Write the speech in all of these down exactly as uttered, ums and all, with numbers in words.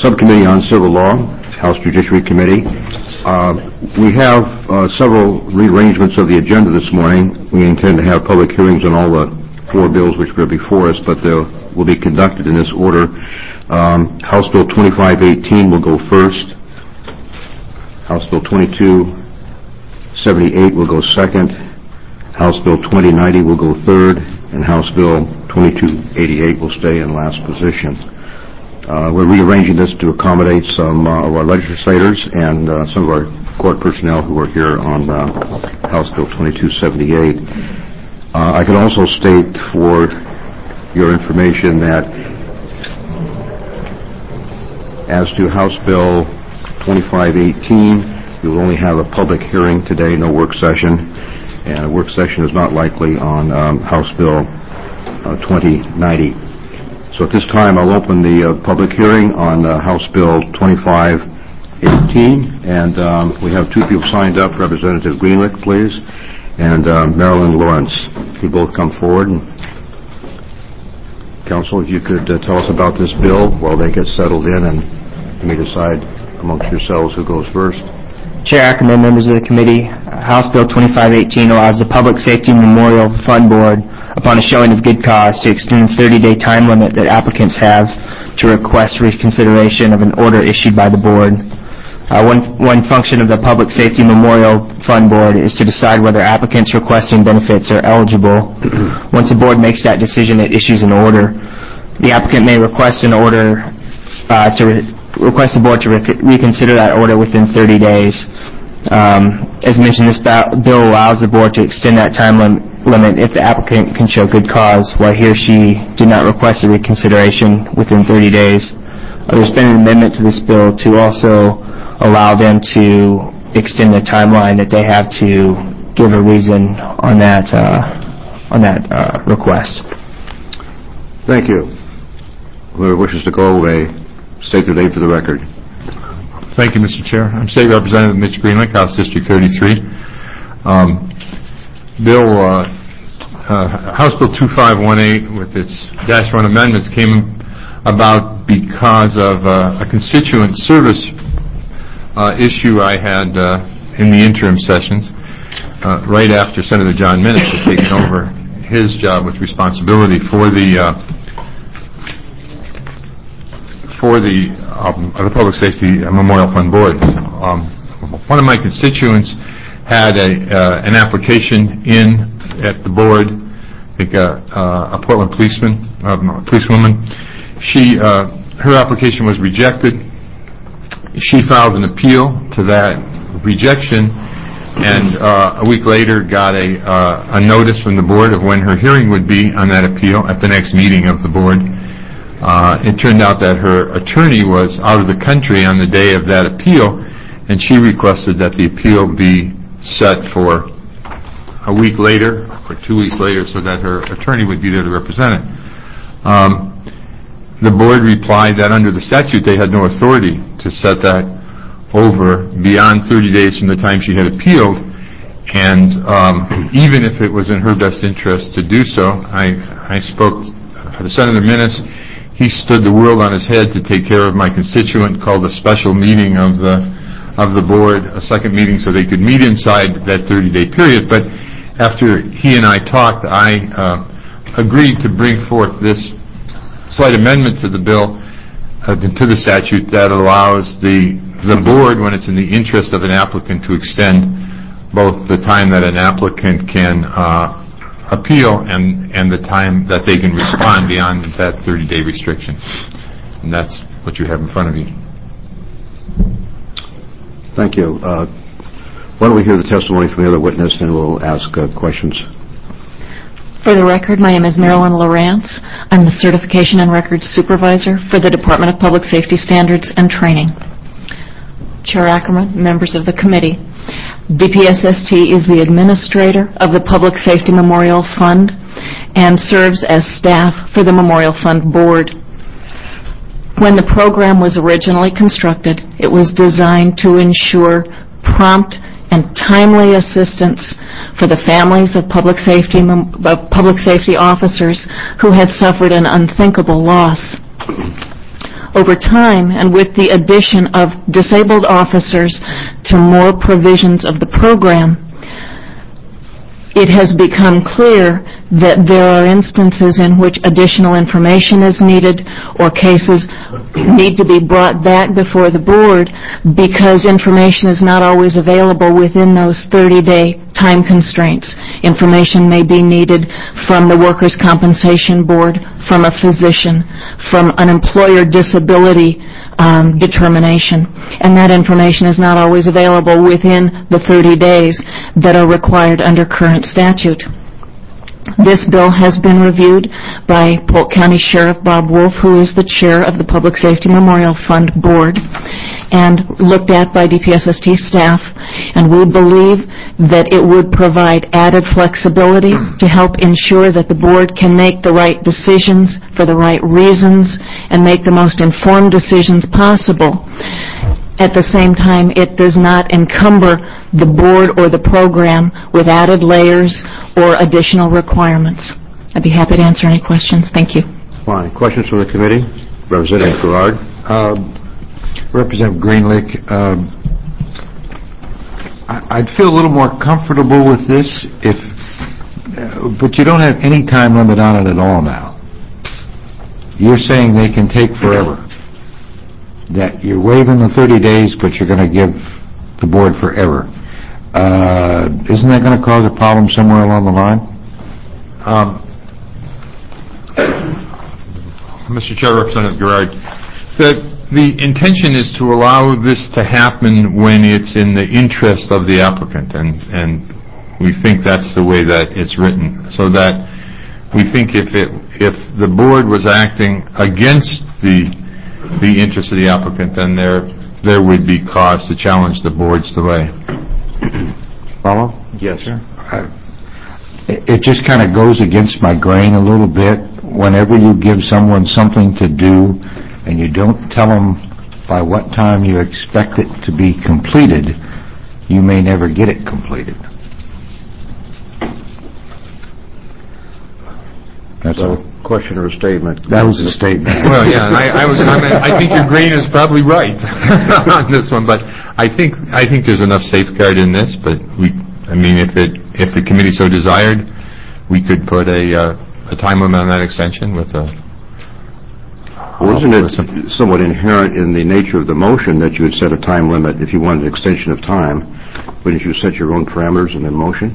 Subcommittee on Civil Law, House Judiciary Committee. Uh, we have uh, several rearrangements of the agenda this morning. We intend to have public hearings on all the four bills which are before us, but they will be conducted in this order. Um, House Bill twenty-five eighteen will go first. House Bill twenty-two seventy-eight will go second. House Bill twenty ninety will go third, and House Bill twenty-two eighty-eight will stay in last position. Uh, we're rearranging this to accommodate some uh, of our legislators and uh, some of our court personnel who are here on uh, House Bill twenty-two seventy-eight. Uh, I can also state for your information that as to House Bill twenty-five eighteen, you will only have a public hearing today, no work session, and a work session is not likely on um, House Bill uh, twenty ninety. So at this time, I'll open the uh, public hearing on uh, House Bill twenty-five eighteen, and um, we have two people signed up. Representative Greenlick, please, and uh, Marilyn Lawrence. You both come forward. And Council, if you could uh, tell us about this bill while they get settled in, and you may decide amongst yourselves who goes first. Chair Ackerman, members of the committee, uh, House Bill twenty-five eighteen allows the Public Safety Memorial Fund Board, upon a showing of good cause, to extend the thirty-day time limit that applicants have to request reconsideration of an order issued by the board. Uh, one, one function of the Public Safety Memorial Fund Board is to decide whether applicants requesting benefits are eligible. Once the board makes that decision, it issues an order. The applicant may request an order uh, to re- request the board to rec- reconsider that order within thirty days. Um, as mentioned, this ba- bill allows the board to extend that time lim- limit if the applicant can show good cause while he or she did not request a reconsideration within thirty days. Uh, there's been an amendment to this bill to also allow them to extend the timeline that they have to give a reason on that uh, on that uh, request. Thank you. Whoever wishes to go may state their name for the record. Thank you, Mister Chair. I'm State Representative Mitch Greenlick, House District thirty-three. Um, Bill, uh, uh, House Bill twenty-five eighteen, with its dash one amendments, came about because of uh, a constituent service uh, issue I had uh, in the interim sessions, uh, right after Senator John Minnis had taken over his job with responsibility for the uh, for the um, the Public Safety Memorial Fund Board. Um, one of my constituents had a uh, an application in at the board. I think uh, uh, a Portland policeman, uh, policewoman. She uh, her application was rejected. She filed an appeal to that rejection, and uh, a week later got a uh, a notice from the board of when her hearing would be on that appeal at the next meeting of the board. Uh, it turned out that her attorney was out of the country on the day of that appeal, and she requested that the appeal be set for a week later or two weeks later so that her attorney would be there to represent it. Um, the board replied that under the statute they had no authority to set that over beyond thirty days from the time she had appealed, and um, even if it was in her best interest to do so, I, I spoke to Senator Minnis. He stood the world on his head to take care of my constituent, called a special meeting of the of the board, a second meeting so they could meet inside that thirty-day period. But after he and I talked, I uh, agreed to bring forth this slight amendment to the bill, uh, to the statute, that allows the the board, when it's in the interest of an applicant, to extend both the time that an applicant can uh, appeal and, and the time that they can respond beyond that thirty-day restriction. And that's what you have in front of you. Thank you. Uh, why don't we hear the testimony from the other witness, and we'll ask uh, questions. For the record, my name is Marilyn Lawrence. I'm the Certification and Records Supervisor for the Department of Public Safety Standards and Training. Chair Ackerman, members of the committee, D P S S T is the administrator of the Public Safety Memorial Fund and serves as staff for the Memorial Fund Board. When the program was originally constructed, it was designed to ensure prompt and timely assistance for the families of public safety of public safety officers who had suffered an unthinkable loss. Over time, and with the addition of disabled officers to more provisions of the program, it has become clear that there are instances in which additional information is needed or cases need to be brought back before the board because information is not always available within those thirty-day time constraints. Information may be needed from the Workers' Compensation Board, from a physician, from an employer disability um, determination, and that information is not always available within the thirty days that are required under current statute. This bill has been reviewed by Polk County Sheriff Bob Wolf, who is the chair of the Public Safety Memorial Fund Board, and looked at by D P S S T staff, and we believe that it would provide added flexibility to help ensure that the board can make the right decisions for the right reasons and make the most informed decisions possible. At the same time, it does not encumber the board or the program with added layers or additional requirements. I'd be happy to answer any questions. Thank you. Fine. Questions from the committee? Representative Gerard. Um, Representative Greenlick, um, I- I'd feel a little more comfortable with this if, uh, but you don't have any time limit on it at all now. You're saying they can take forever. That you're waiving the thirty days, but you're going to give the board forever. Uh, isn't that going to cause a problem somewhere along the line? Um, Mister Chair, Representative Gerard, the, the intention is to allow this to happen when it's in the interest of the applicant, and, and we think that's the way that it's written, so that we think if it, if the board was acting against the the interest of the applicant, then there there would be cause to challenge the board's delay. Follow? Yes, sir. Uh, it, it just kind of goes against my grain a little bit. Whenever you give someone something to do and you don't tell them by what time you expect it to be completed, you may never get it completed. That's So, all. question or a statement? That was a statement. Well, yeah, and I, I was. I, mean, I think your grain is probably right on this one, but I think I think there's enough safeguard in this. But we, I mean, if it if the committee so desired, we could put a uh, a time limit on that extension with a. Well, isn't it somewhat inherent in the nature of the motion that you would set a time limit if you wanted an extension of time? Wouldn't you set your own parameters in the motion?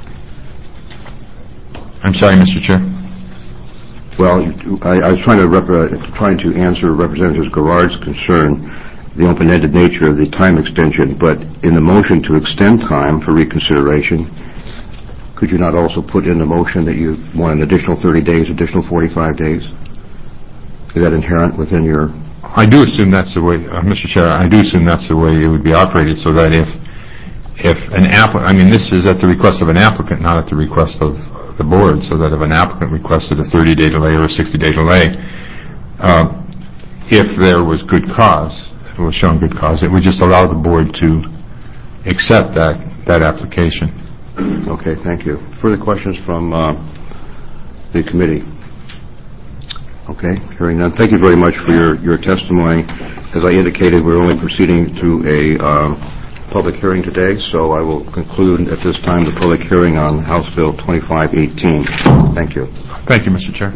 I'm sorry, Mister Chair. Well, I, I was trying to rep, uh, trying to answer Representative Gerard's concern, the open-ended nature of the time extension. But in the motion to extend time for reconsideration, could you not also put in the motion that you want an additional thirty days, additional forty-five days? Is that inherent within your? I do assume that's the way, uh, Mister Chair. I do assume that's the way it would be operated, so that if if an applicant, I mean, this is at the request of an applicant, not at the request of the board, so that if an applicant requested a thirty-day delay or a sixty-day delay, uh, if there was good cause, if it was shown good cause, it would just allow the board to accept that that application. Okay, thank you. Further questions from uh, the committee? Okay, hearing none. Thank you very much for your, your testimony. As I indicated, we're only proceeding to a uh, public hearing today, so I will conclude at this time the public hearing on House Bill twenty-five eighteen. Thank you. Thank you, Mister Chair.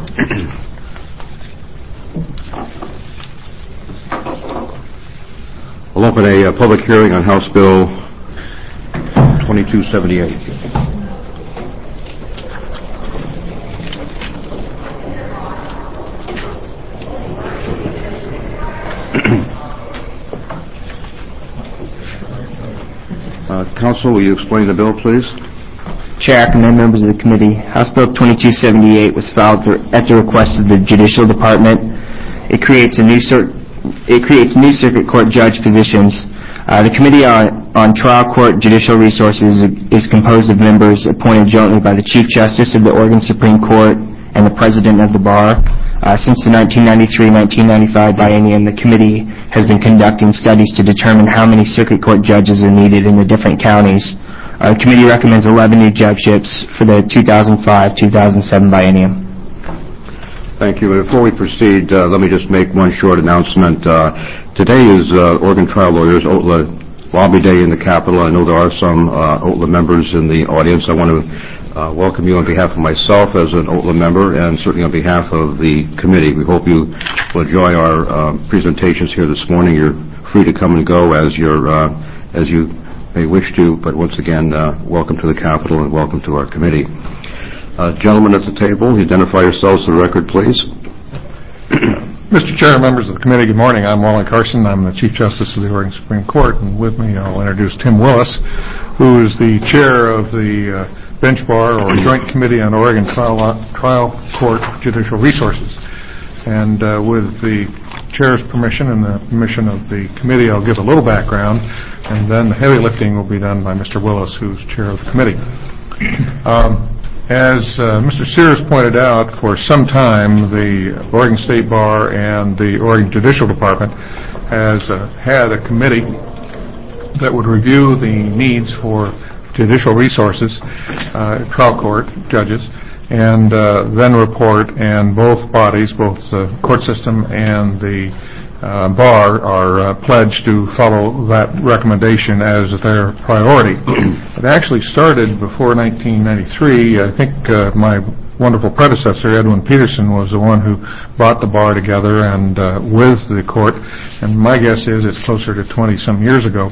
We'll open a uh, public hearing on House Bill twenty-two seventy-eight. Uh, Council, will you explain the bill, please? Chair Ackerman and members of the committee, House Bill twenty-two seventy-eight was filed at the request of the Judicial Department. It creates a new cir- it creates new circuit court judge positions. Uh, the Committee on, on Trial Court Judicial Resources is, is composed of members appointed jointly by the Chief Justice of the Oregon Supreme Court and the President of the Bar. Uh, since the nineteen ninety-three nineteen ninety-five biennium, the committee has been conducting studies to determine how many circuit court judges are needed in the different counties. Uh, the committee recommends eleven new judgeships for the two thousand five two thousand seven biennium. Thank you. Before we proceed, uh, let me just make one short announcement. Uh, today is uh, Oregon Trial Lawyers O T L A Lobby Day in the Capitol. I know there are some uh, O T L A members in the audience. I want to uh, welcome you on behalf of myself as an O T L A member and certainly on behalf of the committee. We hope you will enjoy our uh, presentations here this morning. You're free to come and go as, you're, uh, as you may wish to, but once again, uh, welcome to the Capitol and welcome to our committee. Uh, gentlemen at the table, identify yourselves for the record, please. Mister Chair, members of the committee, good morning. I'm Wally Carson. I'm the Chief Justice of the Oregon Supreme Court, and with me I'll introduce Tim Willis, who is the chair of the uh, Bench Bar, or Joint Committee on Oregon Trial, Trial Court Judicial Resources. And uh, with the chair's permission and the permission of the committee, I'll give a little background, and then the heavy lifting will be done by Mister Willis, who's chair of the committee. Um, As uh, Mister Sears pointed out, for some time the Oregon State Bar and the Oregon Judicial Department has uh, had a committee that would review the needs for judicial resources, uh, trial court judges, and uh, then report, and both bodies, both the court system and the Uh, bar are uh, pledged to follow that recommendation as their priority. It actually started before nineteen ninety-three. I think uh, my wonderful predecessor, Edwin Peterson, was the one who brought the bar together and uh, with the court, and my guess is it's closer to twenty-some years ago.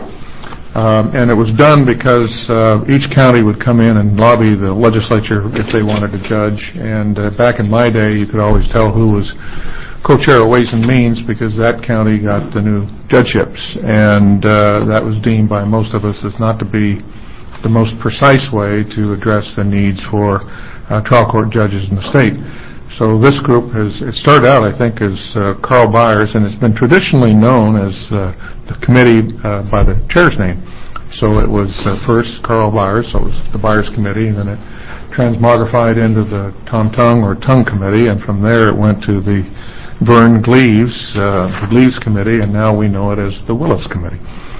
Um, and it was done because uh, each county would come in and lobby the legislature if they wanted to judge, and uh, back in my day you could always tell who was co-chair of Ways and Means because that county got the new judgeships, and uh, that was deemed by most of us as not to be the most precise way to address the needs for uh, trial court judges in the state. So this group has, it started out, I think, as uh, Carl Byers, and it's been traditionally known as uh, the committee uh, by the chair's name. So it was uh, first Carl Byers, so it was the Byers Committee, and then it transmogrified into the Tom Tongue or Tongue Committee, and from there it went to the Vern Gleaves, uh, the Gleaves Committee, and now we know it as the Willis Committee.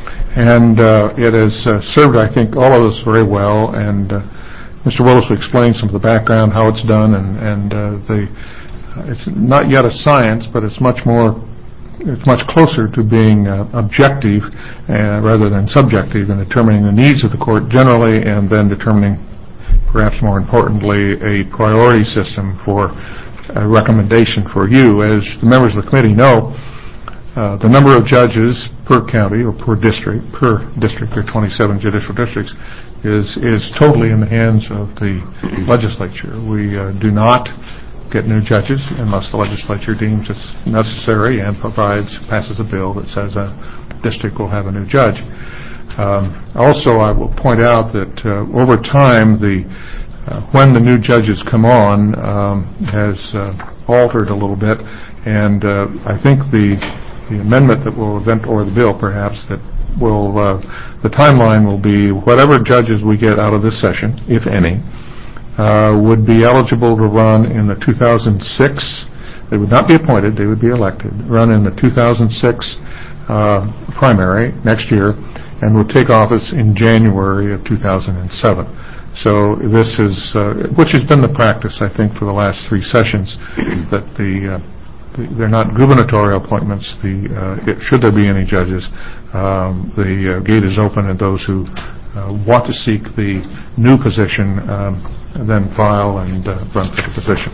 And uh, it has uh, served, I think, all of us very well, and uh, Mister Willis will explain some of the background, how it's done, and, and uh, the, uh, it's not yet a science, but it's much more, it's much closer to being uh, objective uh, rather than subjective in determining the needs of the court generally, and then determining, perhaps more importantly, a priority system for a recommendation for you. As the members of the committee know, uh, the number of judges per county or per district, per district, there are twenty-seven judicial districts, is is totally in the hands of the legislature. We uh, do not get new judges unless the legislature deems it's necessary and provides, passes a bill that says a district will have a new judge. Um, also, I will point out that uh, over time, the Uh, when the new judges come on um, has uh, altered a little bit, and uh, I think the, the amendment that will event, or the bill perhaps, that will, uh, the timeline will be whatever judges we get out of this session, if any, uh, would be eligible to run in the two thousand six, they would not be appointed, they would be elected, run in the two thousand six uh, primary next year, and would take office in January of two thousand seven. So this is, uh, which has been the practice, I think, for the last three sessions, that the, uh, the they're not gubernatorial appointments. The uh, it, should there be any judges, um, the uh, gate is open, and those who uh, want to seek the new position um, then file and uh, run for the position.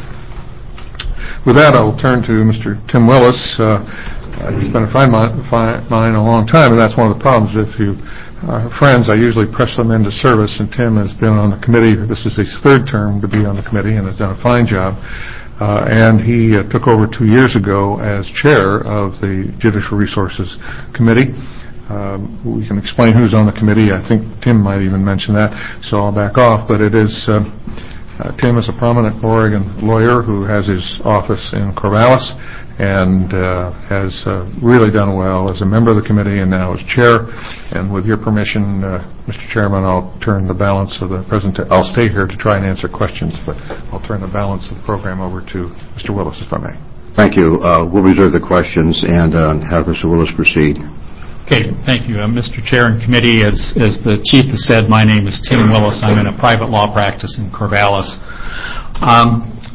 With that, I will turn to Mister Tim Willis. Uh, he's been a friend of mine a long time, and that's one of the problems. If you Uh, friends, I usually press them into service, and Tim has been on the committee. This is his third term to be on the committee and has done a fine job. Uh, and he uh, took over two years ago as chair of the Judicial Resources Committee. Um, we can explain who's on the committee. I think Tim might even mention that, so I'll back off. But it is, uh, uh, Tim is a prominent Oregon lawyer who has his office in Corvallis, and uh, has uh, really done well as a member of the committee and now as chair. And with your permission, uh, Mister Chairman, I'll turn the balance of the presentation. I'll stay here to try and answer questions, but I'll turn the balance of the program over to Mister Willis, if I may. Thank you. Uh, we'll reserve the questions and uh, have Mister Willis proceed. Okay, thank you. Uh, Mister Chair and committee, as, as the chief has said, my name is Tim Willis. I'm in a private law practice in Corvallis. Um,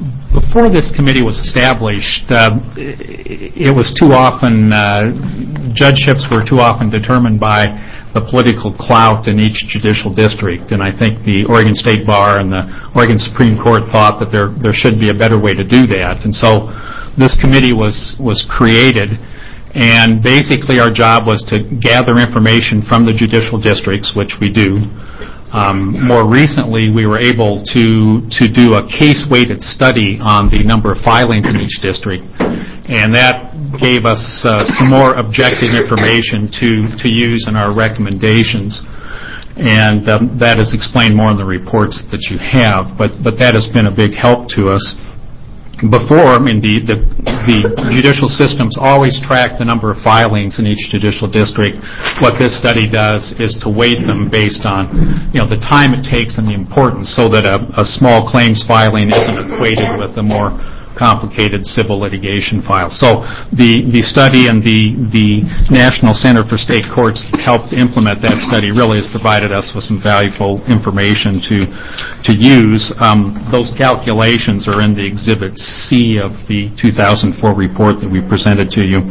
before this committee was established, uh, it was too often, uh, judgeships were too often determined by the political clout in each judicial district, and I think the Oregon State Bar and the Oregon Supreme Court thought that there there should be a better way to do that, and so this committee was was created, and basically our job was to gather information from the judicial districts, which we do. Um, more recently, we were able to to do a case-weighted study on the number of filings in each district, and that gave us uh, some more objective information to, to use in our recommendations. And um, that is explained more in the reports that you have, but, but that has been a big help to us. Before, I mean, the, the, the judicial systems always track the number of filings in each judicial district. What this study does is to weight them based on, you know, the time it takes and the importance, so that a, a small claims filing isn't equated with a more complicated civil litigation file. So the, the study and the, the National Center for State Courts helped implement that study really has provided us with some valuable information to, to use. Um, those calculations are in the Exhibit C of the two thousand four report that we presented to you.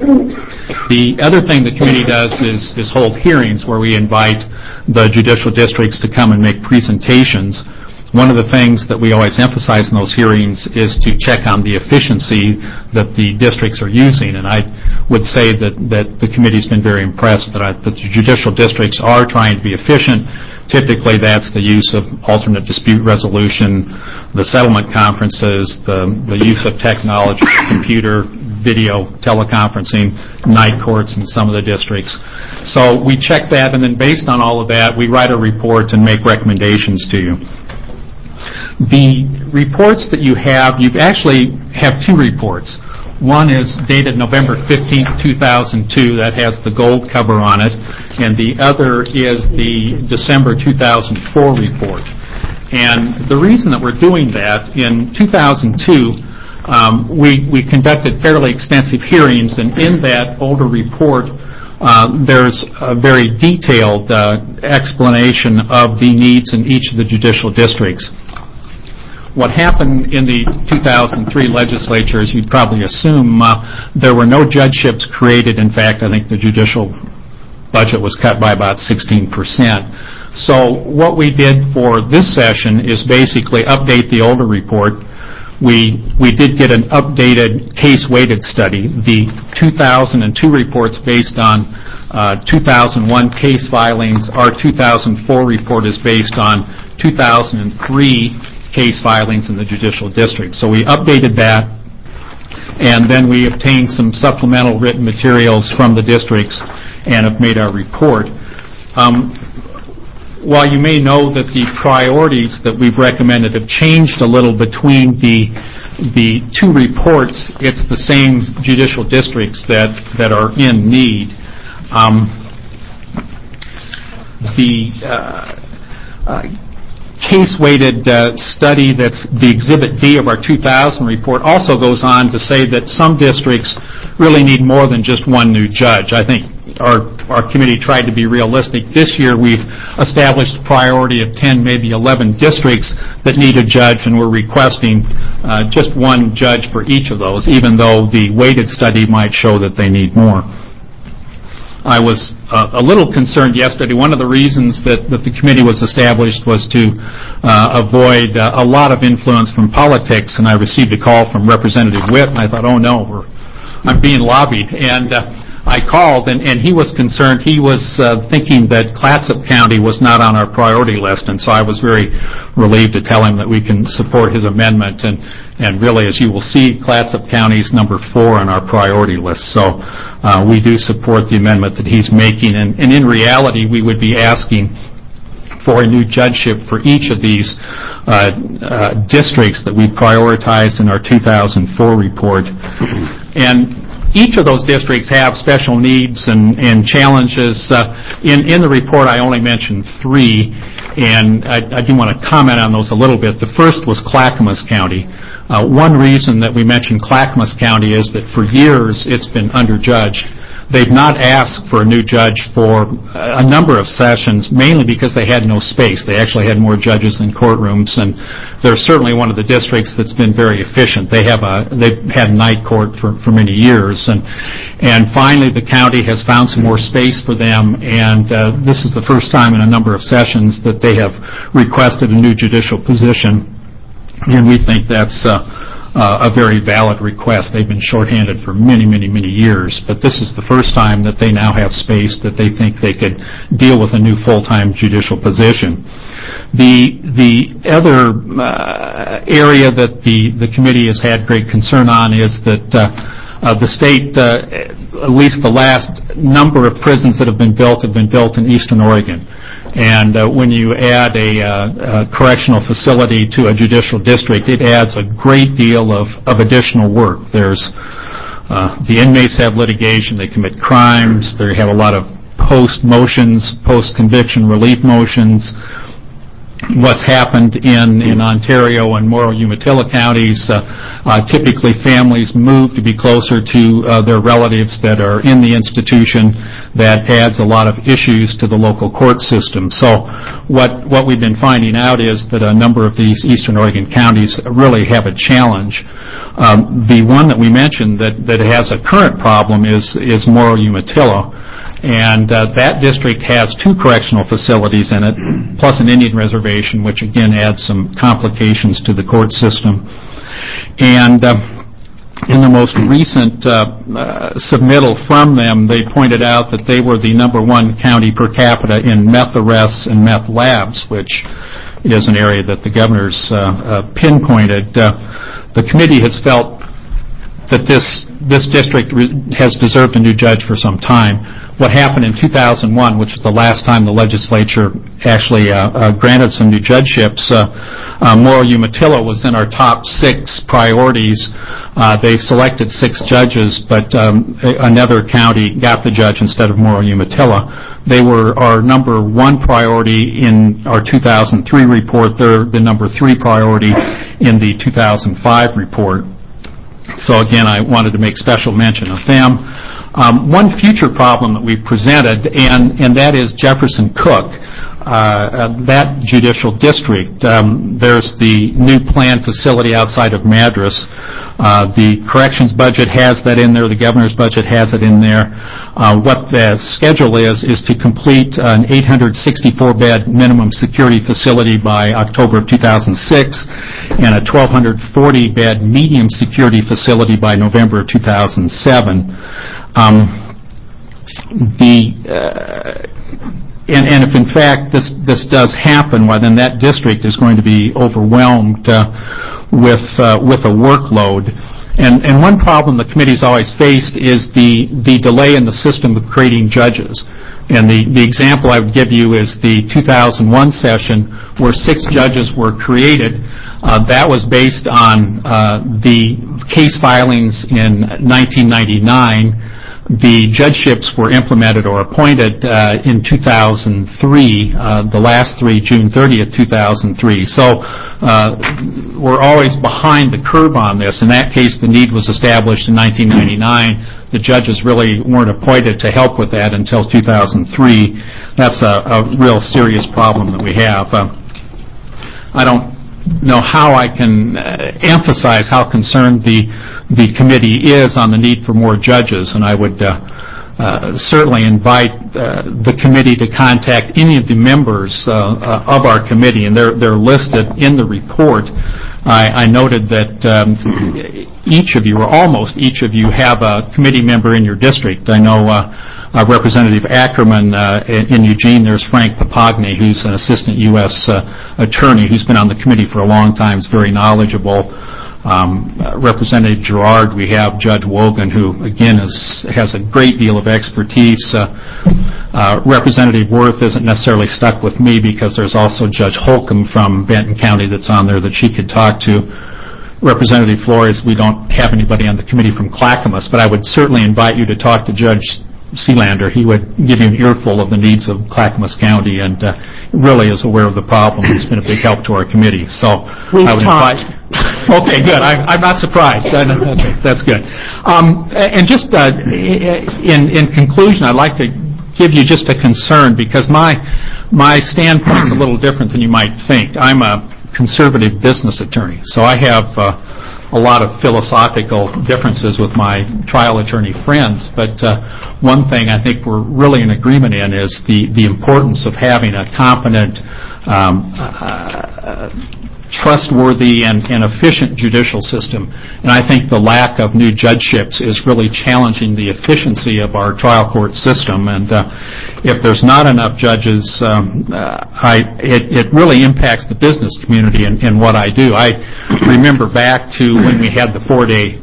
The other thing the committee does is, is hold hearings where we invite the judicial districts to come and make presentations. One of the things that we always emphasize in those hearings is to check on the efficiency that the districts are using, and I would say that, that the committee's been very impressed that, I, that the judicial districts are trying to be efficient. Typically, that's the use of alternate dispute resolution, the settlement conferences, the, the use of technology, computer, video, teleconferencing, night courts in some of the districts. So we check that, and then based on all of that, we write a report and make recommendations to you. The reports that you have, you actually have two reports. One is dated November fifteenth, two thousand two, that has the gold cover on it, and the other is the December two thousand four report. And the reason that we're doing that, in two thousand two, um, we, we conducted fairly extensive hearings, and in that older report, uh, there's a very detailed uh, explanation of the needs in each of the judicial districts. What happened in the two thousand three legislature, as you'd probably assume, uh, there were no judgeships created. In fact, I think the judicial budget was cut by about sixteen percent. So what we did for this session is basically update the older report. We we did get an updated case-weighted study. The two thousand two report's based on uh, two thousand one case filings. Our two thousand four report is based on two thousand three case filings in the judicial district. So we updated that, and then we obtained some supplemental written materials from the districts and have made our report. Um, while you may know that the priorities that we've recommended have changed a little between the the two reports, it's the same judicial districts that, that are in need. Um, the uh, uh, case-weighted uh, study that's the Exhibit D of our two thousand report also goes on to say that some districts really need more than just one new judge. I think our, our committee tried to be realistic. This year we've established a priority of ten, maybe eleven districts that need a judge, and we're requesting uh, just one judge for each of those, even though the weighted study might show that they need more. I was uh, a little concerned yesterday. One of the reasons that, that the committee was established was to uh, avoid uh, a lot of influence from politics, and I received a call from Representative Witt, and I thought, oh no, we're, I'm being lobbied. And uh, I called, and, and he was concerned. He was uh, thinking that Clatsop County was not on our priority list, and so I was very relieved to tell him that we can support his amendment. And, and really, as you will see, Clatsop County is number four on our priority list. So uh, we do support the amendment that he's making. And, and in reality, we would be asking for a new judgeship for each of these uh, uh, districts that we prioritized in our two thousand four report. And each of those districts have special needs and, and challenges. Uh, in, in the report, I only mentioned three, and I, I do want to comment on those a little bit. The first was Clackamas County. Uh, one reason that we mentioned Clackamas County is that for years it's been underjudged. They've not asked for a new judge for a number of sessions, mainly because they had no space. They actually had more judges than courtrooms, and they're certainly one of the districts that's been very efficient. They have a they've had night court for, for many years, and and finally the county has found some more space for them, and uh, this is the first time in a number of sessions that they have requested a new judicial position, and we think that's uh, Uh, a very valid request. They've been shorthanded for many, many, many years, but this is the first time that they now have space that they think they could deal with a new full-time judicial position. The the other uh, area that the, the committee has had great concern on is that uh, uh, the state, uh, at least the last number of prisons that have been built have been built in eastern Oregon. And uh, when you add a, uh, a correctional facility to a judicial district, it adds a great deal of, of additional work. There's uh, the inmates have litigation, they commit crimes, they have a lot of post-motions, post-conviction relief motions. What's happened in, in Ontario and Morrow-Umatilla counties, uh, uh, typically families move to be closer to uh, their relatives that are in the institution. That adds a lot of issues to the local court system. So what, what we've been finding out is that a number of these eastern Oregon counties really have a challenge. Um, the one that we mentioned that, that has a current problem is, is Morrow-Umatilla. And uh, that district has two correctional facilities in it, plus an Indian reservation, which again adds some complications to the court system. And uh, in the most recent uh, uh, submittal from them, they pointed out that they were the number one county per capita in meth arrests and meth labs, which is an area that the governor's uh, uh, pinpointed. Uh, the committee has felt that this this district re- has deserved a new judge for some time. What happened in two thousand one, which was the last time the legislature actually uh, uh, granted some new judgeships, uh, uh, Morrow-Umatilla was in our top six priorities. Uh, they selected six judges, but um, a- another county got the judge instead of Morrow-Umatilla. They were our number one priority in our two thousand three report. They're the number three priority in the two thousand five report. So again, I wanted to make special mention of them. Um, one future problem that we presented, and, and that is Jefferson Cook, uh, uh, that judicial district. Um, there's the new planned facility outside of Madras. Uh, the corrections budget has that in there. The governor's budget has it in there. Uh, what the schedule is, is to complete an eight hundred sixty-four bed minimum security facility by October of two thousand six and a one thousand two hundred forty bed medium security facility by November of two thousand seven. Um, the uh, and, and if in fact this this does happen, well then that district is going to be overwhelmed uh, with uh, with a workload. And and one problem the committee's always faced is the the delay in the system of creating judges. And the, the example I would give you is the two thousand one session where six judges were created. Uh, that was based on uh, the case filings in nineteen ninety-nine. The judgeships were implemented or appointed uh, in two thousand three, uh, the last three, June thirtieth, two thousand three. So uh, we're always behind the curve on this. In that case, the need was established in nineteen ninety-nine. The judges really weren't appointed to help with that until two thousand three. That's a, a real serious problem that we have. Uh, I don't know how I can uh, emphasize how concerned the the committee is on the need for more judges, and I would uh, uh, certainly invite uh, the committee to contact any of the members uh, uh, of our committee, and they're they're listed in the report. I, I noted that um, each of you, or almost each of you, have a committee member in your district. I know uh, uh, Representative Ackerman uh, in, in Eugene. There's Frank Papagni, who's an assistant U S uh, attorney who's been on the committee for a long time, is very knowledgeable. Um, uh, Representative Gerard, we have Judge Wogan, who again is, has a great deal of expertise. Uh, uh, Representative Worth isn't necessarily stuck with me because there's also Judge Holcomb from Benton County that's on there that she could talk to. Representative Flores, we don't have anybody on the committee from Clackamas, but I would certainly invite you to talk to Judge Sealander. He would give you an earful of the needs of Clackamas County and uh, really is aware of the problem. It's been a big help to our committee. So We've I would talked. invite Okay, good. I'm, I'm not surprised. I- Okay, that's good. Um, and just uh, in, in conclusion, I'd like to give you just a concern because my my standpoint's a little different than you might think. I'm a conservative business attorney, so I have uh, a lot of philosophical differences with my trial attorney friends. But uh, one thing I think we're really in agreement in is the, the importance of having a competent, um, uh, trustworthy and, and efficient judicial system. And I think the lack of new judgeships is really challenging the efficiency of our trial court system. And uh, if there's not enough judges, um, uh, I, it, it really impacts the business community in, in what I do. I remember back to when we had the four-day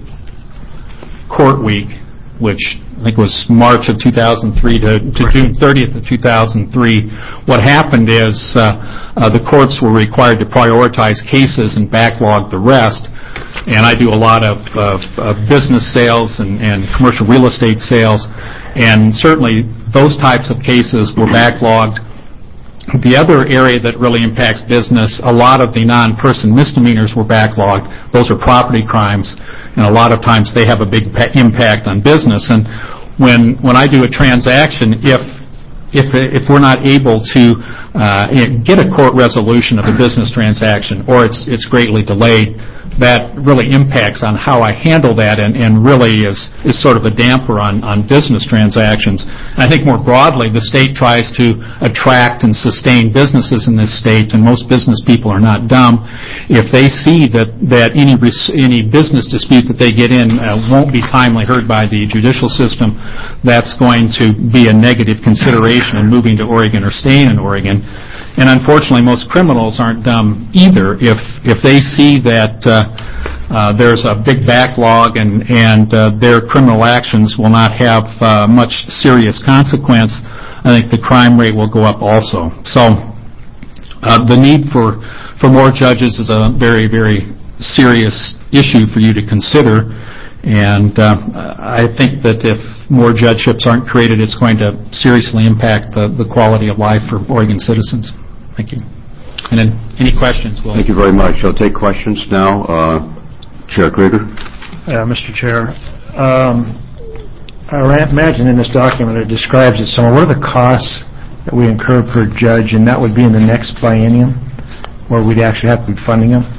court week, which I think was March of two thousand three to, to June thirtieth of two thousand three. What happened is uh, uh, the courts were required to prioritize cases and backlog the rest. And I do a lot of, of, of business sales and, and commercial real estate sales, and certainly those types of cases were backlogged. The other area that really impacts business, a lot of the non-person misdemeanors were backlogged. Those are property crimes, and a lot of times they have a big pa- impact on business. And when when I do a transaction, if if if we're not able to uh, get a court resolution of a business transaction, or it's it's greatly delayed, that really impacts on how I handle that, and, and really is, is sort of a damper on, on business transactions. And I think more broadly, the state tries to attract and sustain businesses in this state, and most business people are not dumb. If they see that, that any res, any business dispute that they get in uh, won't be timely heard by the judicial system, that's going to be a negative consideration in moving to Oregon or staying in Oregon. And unfortunately, most criminals aren't dumb either. If if they see that uh, uh, there's a big backlog and and uh, their criminal actions will not have uh, much serious consequence, I think the crime rate will go up also. So uh, the need for for more judges is a very very serious issue for you to consider. And uh, I think that if more judgeships aren't created, it's going to seriously impact the, the quality of life for Oregon citizens. Thank you. And then any questions? We'll Thank you very much. I'll take questions now. Uh, Chair Krieger. Uh, Mister Chair, um, I ra- imagine in this document it describes it somewhere. What are the costs that we incur per judge, and that would be in the next biennium, where we'd actually have to be funding them?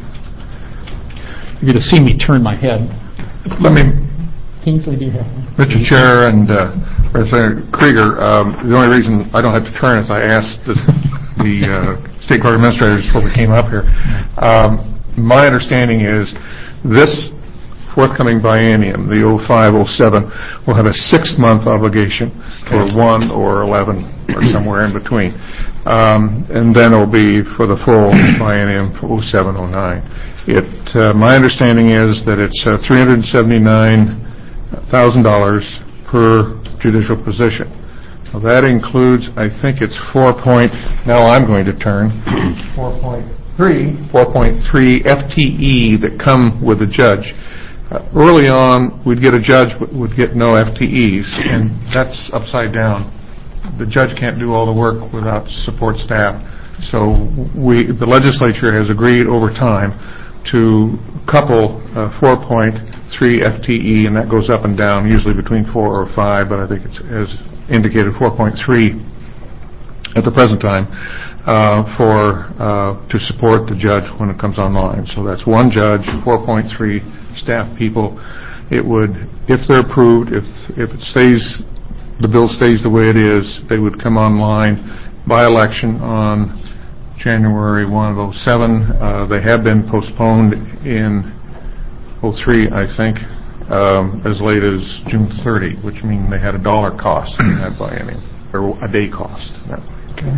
You're going to see me turn my head. Let me, Kingsley, do you have Mister Chair and uh, Representative Krieger, um, the only reason I don't have to turn is I asked this, the uh, State Court Administrators before we came up here. Um, my understanding is this forthcoming biennium, the oh five oh seven, will have a six-month obligation for one or eleven or somewhere in between. Um, and then it will be for the full biennium for oh seven oh nine. It, uh, my understanding is that it's uh, three hundred seventy-nine thousand dollars per judicial position. Now, that includes, I think it's four point, now I'm going to turn, four point three, four point three F T E that come with a judge. Uh, early on, we'd get a judge w- would get no F T Es, and that's upside down. The judge can't do all the work without support staff. So we, the legislature has agreed over time to couple uh, four point three F T E, and that goes up and down, usually between four or five, but I think it's as indicated four point three at the present time uh, for uh, to support the judge when it comes online. So that's one judge, four point three staff people. It would, if they're approved, if if it stays, the bill stays the way it is, they would come online by election on January first of oh seven. Uh, they have been postponed in oh three, I think, um, as late as June thirtieth, which means they had a dollar cost in that biennium, or a day cost. Okay.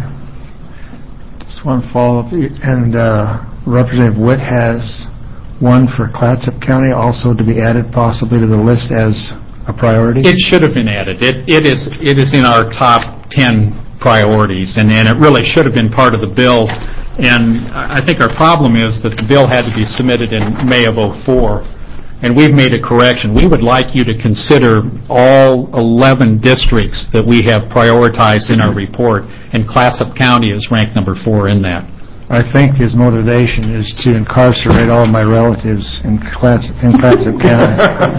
Just one follow-up. And uh, Representative Witt has one for Clatsop County also to be added possibly to the list as a priority? It should have been added. It, it is it is in our top ten priorities, and, and it really should have been part of the bill. And I think our problem is that the bill had to be submitted in May of oh four, and we've made a correction. We would like you to consider all eleven districts that we have prioritized in our report, and Clatsop County is ranked number four in that. I think his motivation is to incarcerate all of my relatives in Clats- in Clatsop County.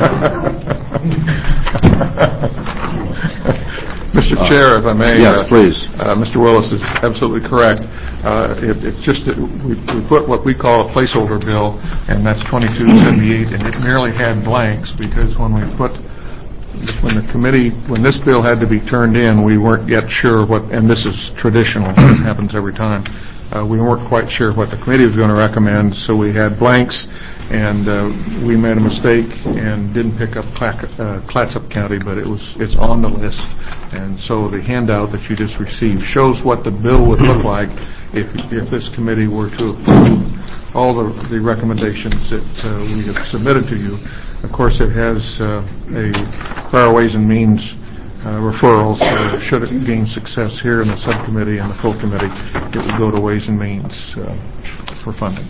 Mister Chair, if I may. Yes, uh, please. Uh, Mister Willis is absolutely correct. Uh, it- It's just that we we put what we call a placeholder bill, and that's twenty-two seventy-eight, and it merely had blanks, because when we put, when the committee, when this bill had to be turned in, we weren't yet sure what, and this is traditional, it happens every time, uh, we weren't quite sure what the committee was going to recommend, so we had blanks, and uh, we made a mistake and didn't pick up Clac- uh, Clatsop County, but it was, it's on the list. And so the handout that you just received shows what the bill would look like if if this committee were to approve all the the recommendations that uh, we have submitted to you. Of course, it has uh, a prior Ways and Means uh, referrals. Uh, should it gain success here in the subcommittee and the full committee, it would go to Ways and Means uh, for funding.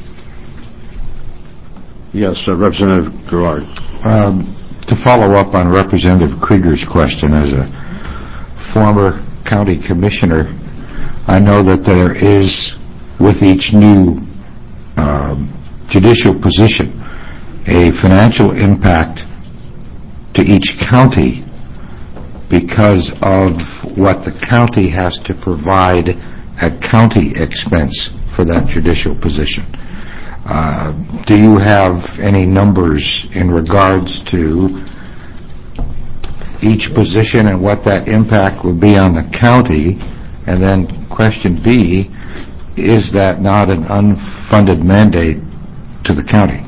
Yes, uh, Representative Gerard. Um, To follow up on Representative Krieger's question, as a former county commissioner, I know that there is, with each new um, judicial position, a financial impact to each county because of what the county has to provide at county expense for that judicial position. Uh, do you have any numbers in regards to each position and what that impact would be on the county? And then question B, is that not an unfunded mandate to the county?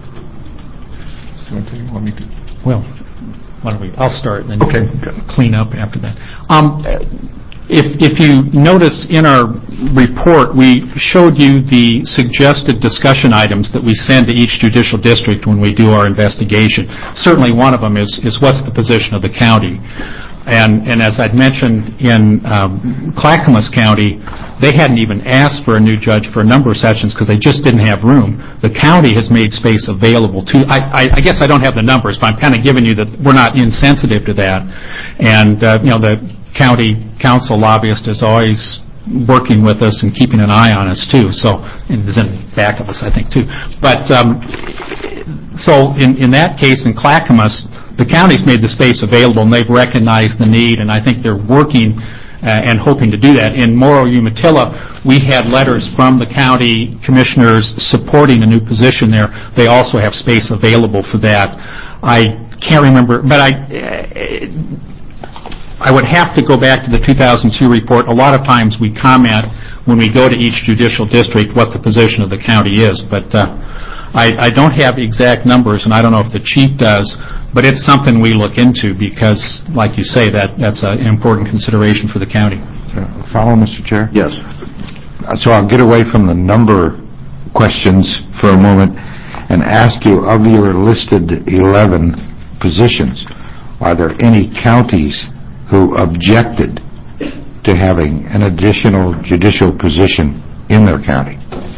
Want me to? Well, why don't we, I'll start and then Okay. you can clean up after that. Um, If, if you notice in our report, we showed you the suggested discussion items that we send to each judicial district when we do our investigation. Certainly one of them is, is what's the position of the county. And, and as I'd mentioned in um, Clackamas County, they hadn't even asked for a new judge for a number of sessions because they just didn't have room. The county has made space available to, I, I, I guess I don't have the numbers, but I'm kind of giving you that we're not insensitive to that. And, uh, you know, the county council lobbyist is always working with us and keeping an eye on us too. So, and is in back of us, I think, too. But um, so in, in that case, in Clackamas, the county's made the space available and they've recognized the need, and I think they're working uh, and hoping to do that. In Morrow-Umatilla, we had letters from the county commissioners supporting a new position there. They also have space available for that. I can't remember, but I. Uh, I would have to go back to the two thousand two report. A lot of times we comment when we go to each judicial district what the position of the county is, but uh, I, I don't have exact numbers, and I don't know if the chief does, but it's something we look into because, like you say, that, that's an important consideration for the county. Follow, Mister Chair? Yes. So I'll get away from the number questions for a moment and ask you, of your listed eleven positions, are there any counties who objected to having an additional judicial position in their county?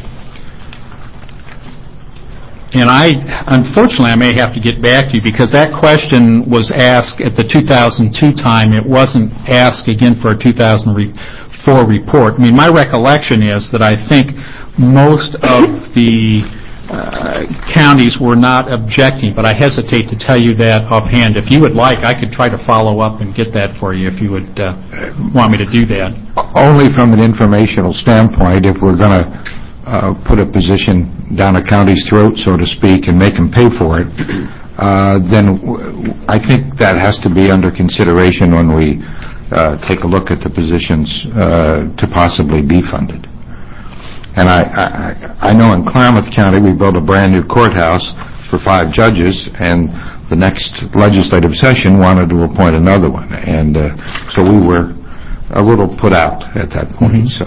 And I, unfortunately, I may have to get back to you because that question was asked at the two thousand two time. It wasn't asked again for a two thousand four report. I mean, my recollection is that I think most of the uh, counties were not objecting, but I hesitate to tell you that offhand. If you would like, I could try to follow up and get that for you if you would uh, want me to do that. Only from an informational standpoint, if we're going to uh, put a position down a county's throat, so to speak, and make them pay for it, uh, then w- I think that has to be under consideration when we uh, take a look at the positions uh, to possibly be funded. And I, I, I know in Klamath County we built a brand new courthouse for five judges, and the next legislative session wanted to appoint another one, and uh, so we were a little put out at that point. Mm-hmm. So,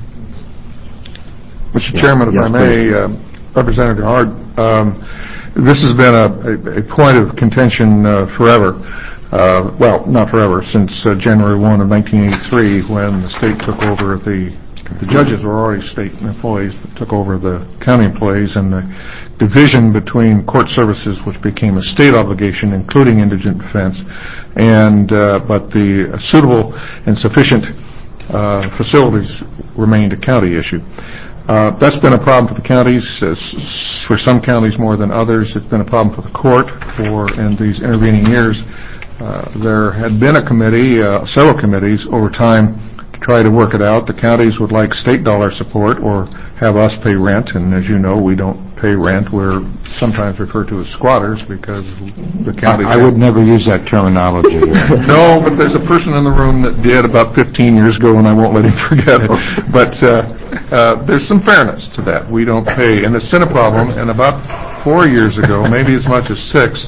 Mister Chairman, if yes, I may, uh, Representative Hard, um, this has been a, a, a point of contention uh, forever. Uh, well, not forever, since uh, January first of nineteen eighty-three, when the state took over the The judges were already state employees, but took over the county employees, and the division between court services, which became a state obligation, including indigent defense, and uh, but the suitable and sufficient uh, facilities remained a county issue. Uh, That's been a problem for the counties, uh, s- for some counties more than others. It's been a problem for the court for, in these intervening years. Uh, There had been a committee, uh, several committees over time to try to work it out. The counties would like state dollar support or have us pay rent, and as you know, we don't pay rent. We're sometimes referred to as squatters because the county... I would never use that terminology. No, but there's a person in the room that did about fifteen years ago, and I won't let him forget it. But uh, uh, there's some fairness to that. We don't pay, and it's been a problem. And about four years ago, maybe as much as six,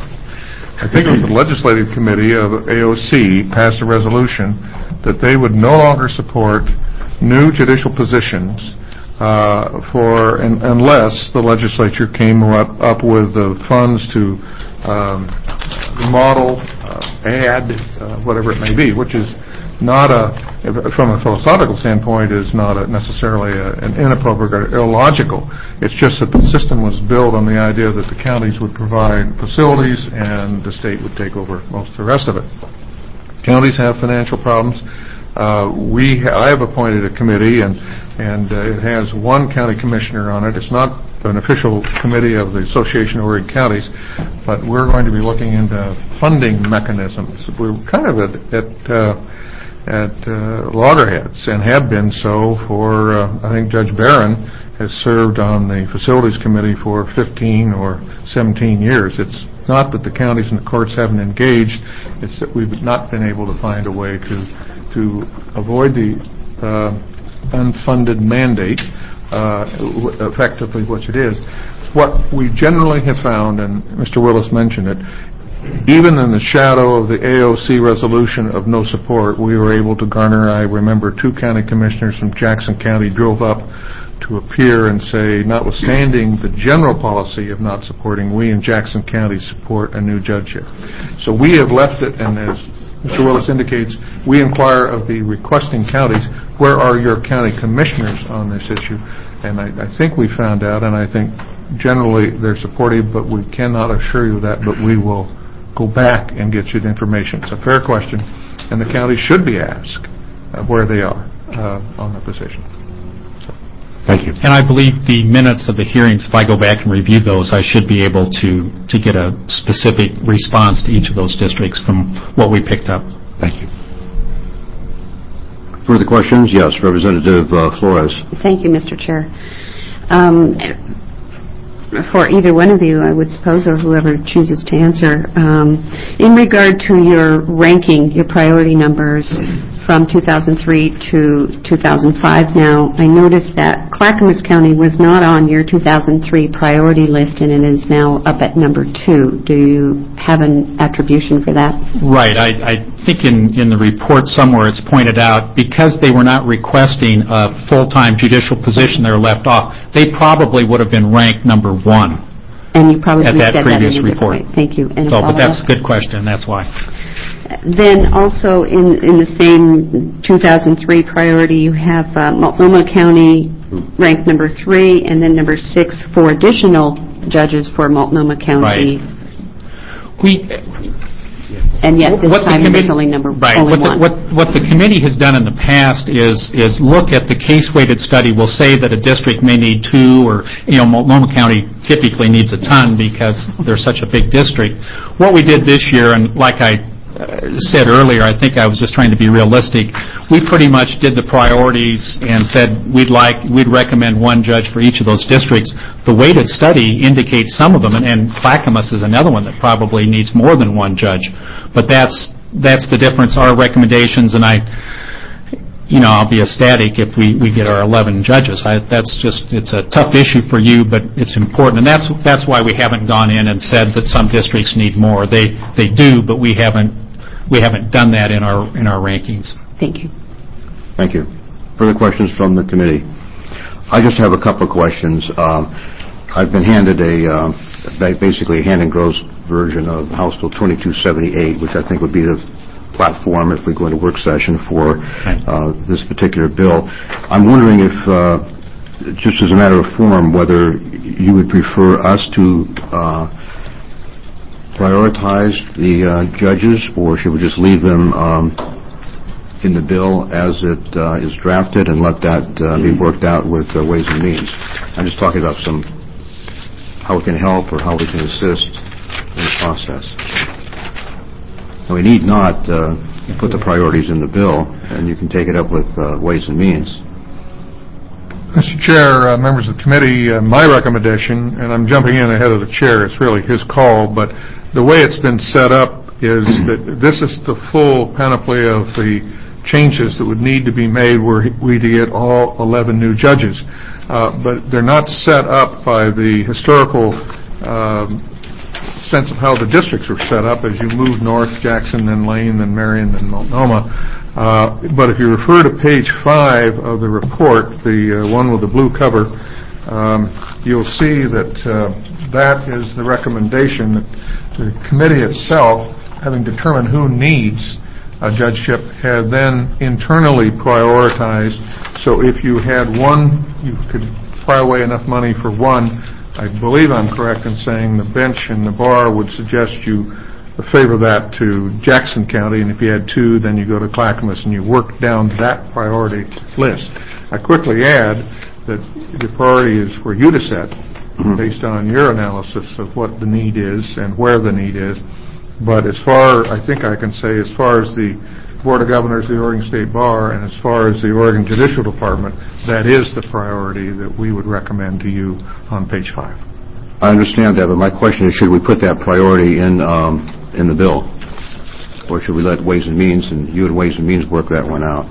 I think it was the Legislative Committee of A O C passed a resolution that they would no longer support new judicial positions uh, for un- unless the legislature came up, up with the funds to um, remodel, uh, add, uh, whatever it may be, which is not a, from a philosophical standpoint, is not a necessarily a, an inappropriate or illogical. It's just that the system was built on the idea that the counties would provide facilities and the state would take over most of the rest of it. Counties have financial problems. Uh, we, ha- I have appointed a committee, and and uh, it has one county commissioner on it. It's not an official committee of the Association of Oregon Counties, but we're going to be looking into funding mechanisms. We're kind of at at, uh, at uh, loggerheads and have been so for. Uh, I think Judge Barron has served on the Facilities Committee for fifteen or seventeen years. It's not that the counties and the courts haven't engaged. It's that we've not been able to find a way to to avoid the uh, unfunded mandate, uh, effectively which it is. What we generally have found, and Mister Willis mentioned it, even in the shadow of the A O C resolution of no support, we were able to garner, I remember two county commissioners from Jackson County drove up to appear and say, notwithstanding the general policy of not supporting, we in Jackson County support a new judge here. So we have left it, and as Mister Willis indicates, we inquire of the requesting counties, where are your county commissioners on this issue? And I, I think we found out, and I think generally they're supportive, but we cannot assure you that, but we will go back and get you the information. It's a fair question, and the county should be asked uh, where they are uh, on the position. Thank you. And I believe the minutes of the hearings, if I go back and review those, I should be able to, to get a specific response to each of those districts from what we picked up. Thank you. Further questions? Yes, Representative uh, Flores. Thank you, Mister Chair. Um, for either one of you, I would suppose, or whoever chooses to answer, um, in regard to your ranking, your priority numbers from two thousand three to two thousand five now, I noticed that Clackamas County was not on your two thousand three priority list, and it is now up at number two. Do you have an attribution for that? Right. I, I think in, in the report somewhere it's pointed out, because they were not requesting a full-time judicial position, they were left off. They probably would have been ranked number one. And you probably at that said previous that in a report. different way. Thank you. And So, but that's a good question. That's why. Then also in, in the same two thousand three priority, you have uh, Multnomah County ranked number three, and then number six for additional judges for Multnomah County. Right. We, and yet this what the time committee, there's only number right. only what the, one. What, what the committee has done in the past is is look at the case-weighted study. We'll say that a district may need two, or you know, Multnomah County typically needs a ton because they're such a big district. What we did this year, and like I Uh, said earlier, I think I was just trying to be realistic. We pretty much did the priorities and said we'd like, we'd recommend one judge for each of those districts. The weighted study indicates some of them, and, and Clackamas is another one that probably needs more than one judge. But that's that's the difference. Our recommendations, and I, you know, I'll be ecstatic if we, we get our eleven judges. I, that's just, it's a tough issue for you, but it's important. And that's that's why we haven't gone in and said that some districts need more. They they do, but we haven't we haven't done that in our in our rankings. Thank you. Thank you. Further questions from the committee? I just have a couple of questions. Um, I've been handed a uh, basically a hand-in-gross version of House Bill twenty-two seventy-eight, which I think would be the platform if we go into work session for uh, this particular bill. I'm wondering if, uh, just as a matter of form, whether you would prefer us to uh, prioritize the uh, judges, or should we just leave them um, in the bill as it uh, is drafted and let that uh, be worked out with uh, Ways and Means. I'm just talking about some, how we can help or how we can assist in the process. And we need not uh, put the priorities in the bill, and you can take it up with uh, Ways and Means. Mister Chair, uh, members of the committee, uh, my recommendation, and I'm jumping in ahead of the chair, it's really his call, but the way it's been set up is that this is the full panoply of the changes that would need to be made were we to get all eleven new judges. Uh, but they're not set up by the historical um, sense of how the districts were set up as you move north, Jackson, then Lane, then Marion, then Multnomah. Uh, but if you refer to page five of the report, the uh, one with the blue cover, um, you'll see that uh, that is the recommendation that the committee itself, having determined who needs a judgeship, had then internally prioritized. So if you had one, you could fire away enough money for one. I believe I'm correct in saying the bench and the bar would suggest you favor that to Jackson County, and if you had two, then you go to Clackamas and you work down that priority list. I quickly add that the priority is for you to set based on your analysis of what the need is and where the need is. But as far, I think I can say, as far as the Board of Governors, the Oregon State Bar, and as far as the Oregon Judicial Department, that is the priority that we would recommend to you on page five. I understand that, but my question is, should we put that priority in um, in the bill? Or should we let Ways and Means, and you and Ways and Means work that one out?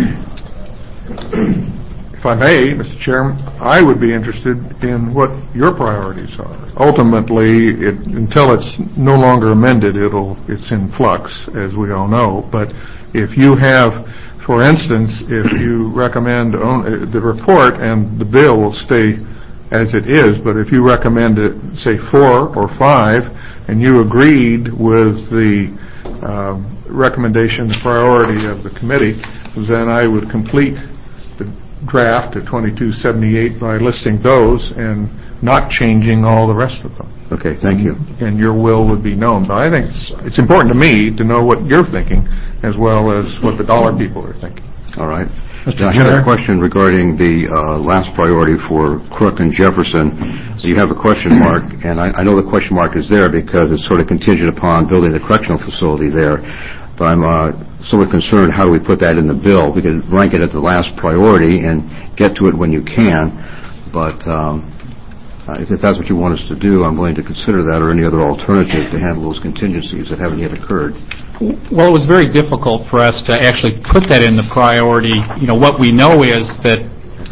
If I may, Mister Chairman, I would be interested in what your priorities are. Ultimately, it, until it's no longer amended, it'll it's in flux, as we all know. But if you have, for instance, if you recommend own, the report and the bill will stay as it is, but if you recommend it, say, four or five, and you agreed with the uh, recommendation, the priority of the committee, then I would complete the draft at twenty-two seventy-eight by listing those and not changing all the rest of them. Okay, thank you. And your will would be known. But I think it's, it's important to me to know what you're thinking as well as what the dollar people are thinking. All right. Mister Now, I have Chair? a question regarding the uh, last priority for Crook and Jefferson. So you have a question mark, and I, I know the question mark is there because it's sort of contingent upon building the correctional facility there. But I'm uh, somewhat concerned, how do we put that in the bill? We could rank it at the last priority and get to it when you can, but um, uh, if that's what you want us to do, I'm willing to consider that or any other alternative to handle those contingencies that haven't yet occurred. Well, it was very difficult for us to actually put that in the priority. You know, what we know is that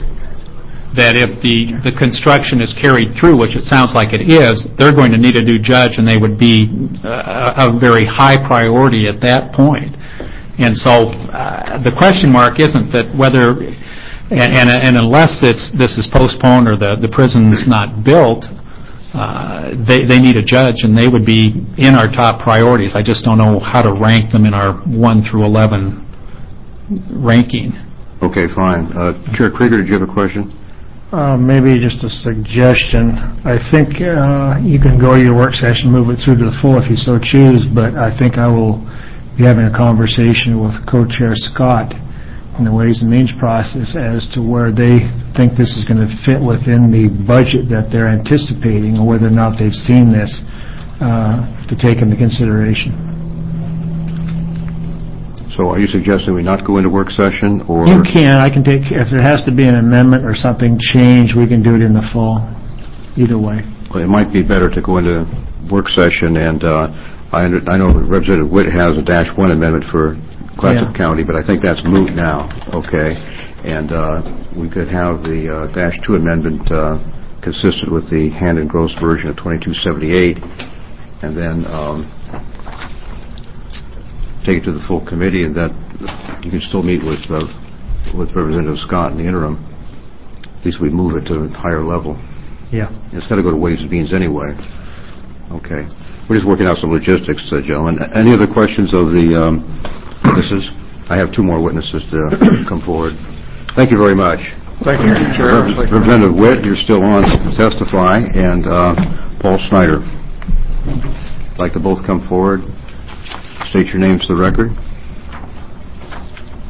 that if the, the construction is carried through, which it sounds like it is, they're going to need a new judge, and they would be uh, a very high priority at that point. And so uh, the question mark isn't that whether, and, and, and unless it's, this is postponed or the, the prison's not built, Uh, they, they need a judge, and they would be in our top priorities. I just don't know how to rank them in our one through eleven ranking. Okay, fine. Uh, Chair Krieger, did you have a question? Uh, maybe just a suggestion. I think uh, you can go to your work session, move it through to the full if you so choose, but I think I will be having a conversation with Co-Chair Scott in the Ways and Means process as to where they think this is going to fit within the budget that they're anticipating, or whether or not they've seen this uh, to take into consideration. So are you suggesting we not go into work session, or? You can. I can take, if there has to be an amendment or something changed, we can do it in the fall. Either way. Well, it might be better to go into work session, and uh, I, under, I know Representative Witt has a dash one amendment for Clatsop Yeah. County, but I think that's moot now. Okay. And uh, we could have the uh, dash two amendment uh, consistent with the hand and gross version of twenty-two seventy-eight, and then um, take it to the full committee, and that you can still meet with uh, with Representative Scott in the interim. At least we move it to a higher level. Yeah. It's got to go to Ways and Means anyway. Okay. We're just working out some logistics, uh, gentlemen. Any other questions of the um, witnesses? I have two more witnesses to come forward. Thank you very much. Thank you, Mister Chair. Rep- Representative Witt, you're still on to testify, and uh, Paul Snyder. I'd like to both come forward. State your names to the record.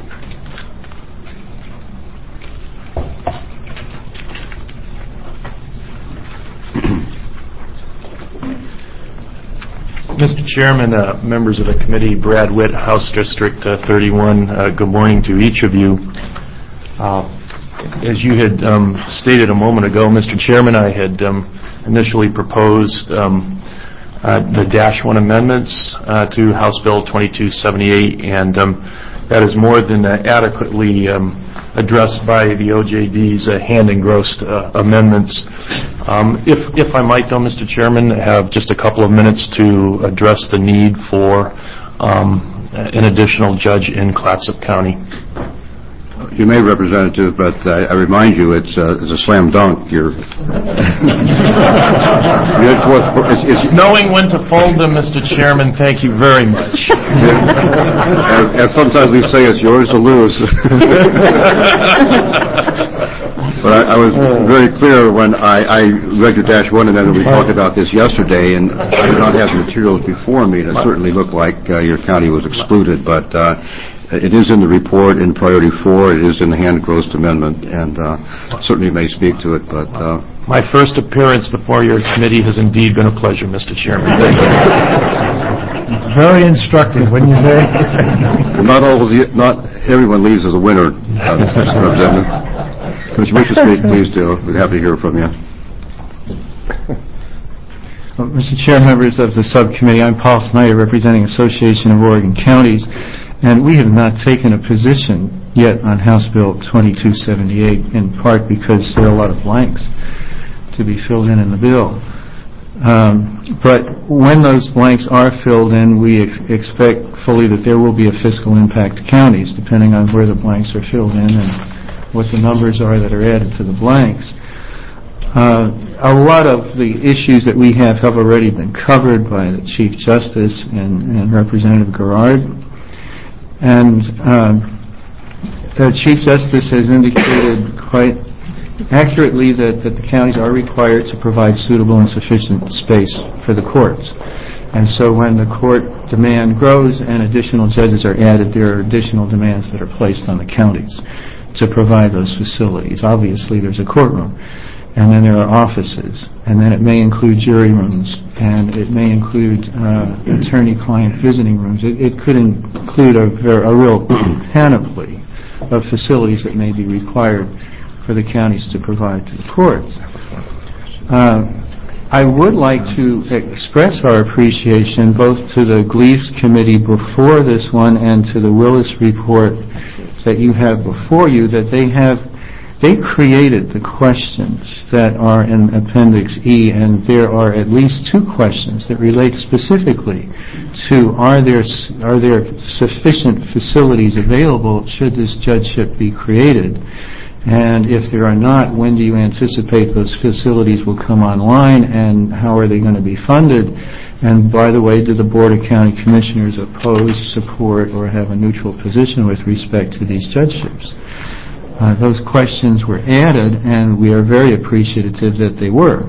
Chairman, uh, members of the committee, Brad Witt, House District uh, thirty-one, uh, good morning to each of you. Uh, as you had um, stated a moment ago, Mister Chairman, I had um, initially proposed um, uh, the Dash one amendments uh, to House Bill twenty-two seventy-eight, and um, that is more than uh, adequately um, addressed by the O J D's uh, hand-engrossed uh, amendments. Um, if, if I might, though, Mister Chairman, have just a couple of minutes to address the need for um, an additional judge in Clatsop County. You may, Representative, but uh, I remind you, it's, uh, it's a slam dunk. You're, you're it's, it's, Knowing when to fold them, Mister Chairman, thank you very much. as, as sometimes we say, it's yours to lose. But I, I was very clear when I, I read your Dash one amendment. We talked about this yesterday, and I did not have the materials before me, and it certainly looked like uh, your county was excluded. But uh, it is in the report in Priority four. It is in the hand-engrossed amendment, and uh, certainly may speak to it. But uh, my first appearance before your committee has indeed been a pleasure, Mister Chairman. Thank you. Very instructive, wouldn't you say? Not all, the, not everyone leaves as a winner, uh, Mister Representative. If you wish to speak, please do. We'd happy to hear from you. Well, Mister Chair, members of the subcommittee, I'm Paul Snyder, representing Association of Oregon Counties, and we have not taken a position yet on House Bill twenty-two seventy-eight, in part because there are a lot of blanks to be filled in in the bill. Um, but when those blanks are filled in, we ex- expect fully that there will be a fiscal impact to counties, depending on where the blanks are filled in and what the numbers are that are added to the blanks. Uh, a lot of the issues that we have have already been covered by the Chief Justice and, and Representative Garrard. And um, the Chief Justice has indicated quite accurately that, that the counties are required to provide suitable and sufficient space for the courts. And so when the court demand grows and additional judges are added, there are additional demands that are placed on the counties to provide those facilities. Obviously, there's a courtroom, and then there are offices, and then it may include jury rooms, and it may include uh, attorney-client visiting rooms. It, it could include a, a real panoply of facilities that may be required for the counties to provide to the courts. Uh, I would like to express our appreciation both to the Gleaves Committee before this one and to the Willis report that you have before you, that they have, they created the questions that are in Appendix E, and there are at least two questions that relate specifically to are there, are there sufficient facilities available should this judgeship be created? And if there are not, when do you anticipate those facilities will come online, and how are they going to be funded? And by the way, do the Board of County Commissioners oppose, support, or have a neutral position with respect to these judgeships? Uh, those questions were added, and we are very appreciative that they were.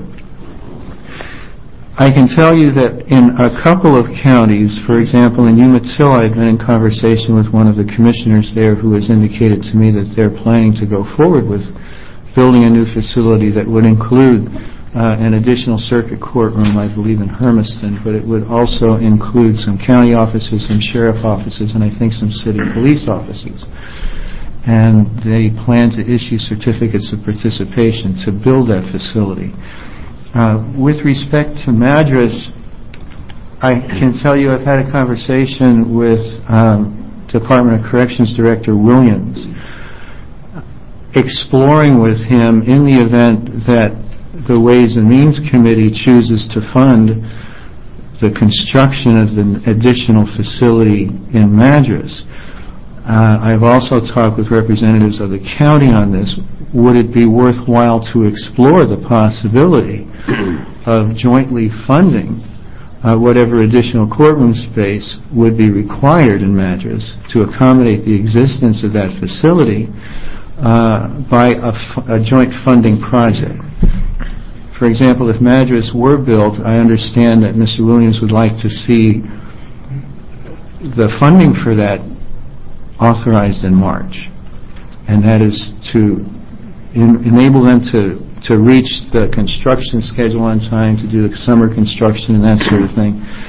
I can tell you that in a couple of counties, for example, in Umatilla, I've been in conversation with one of the commissioners there who has indicated to me that they're planning to go forward with building a new facility that would include uh, an additional circuit courtroom, I believe, in Hermiston, but it would also include some county offices, some sheriff offices, and I think some city police offices. And they plan to issue certificates of participation to build that facility. Uh, with respect to Madras, I can tell you I've had a conversation with um, Department of Corrections Director Williams, exploring with him in the event that the Ways and Means Committee chooses to fund the construction of the additional facility in Madras. Uh, I've also talked with representatives of the county on this. Would it be worthwhile to explore the possibility of jointly funding uh, whatever additional courtroom space would be required in Madras to accommodate the existence of that facility uh, by a, f- a joint funding project? For example, if Madras were built, I understand that Mister Williams would like to see the funding for that authorized in March, and that is to in, enable them to, to reach the construction schedule on time, to do the summer construction and that sort of thing.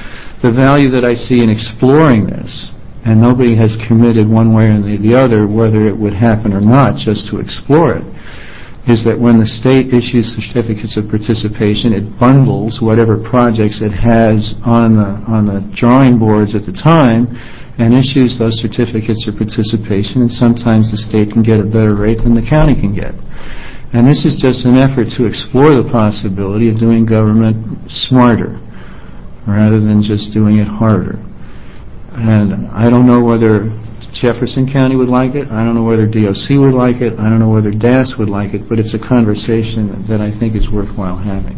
the value that I see in exploring this, and nobody has committed one way or the other whether it would happen or not, just to explore it, is that when the state issues certificates of participation, it bundles whatever projects it has on the on the drawing boards at the time and issues those certificates of participation, and sometimes the state can get a better rate than the county can get. And this is just an effort to explore the possibility of doing government smarter rather than just doing it harder. And I don't know whether Jefferson County would like it. I don't know whether D O C would like it. I don't know whether D A S would like it, but it's a conversation that I think is worthwhile having.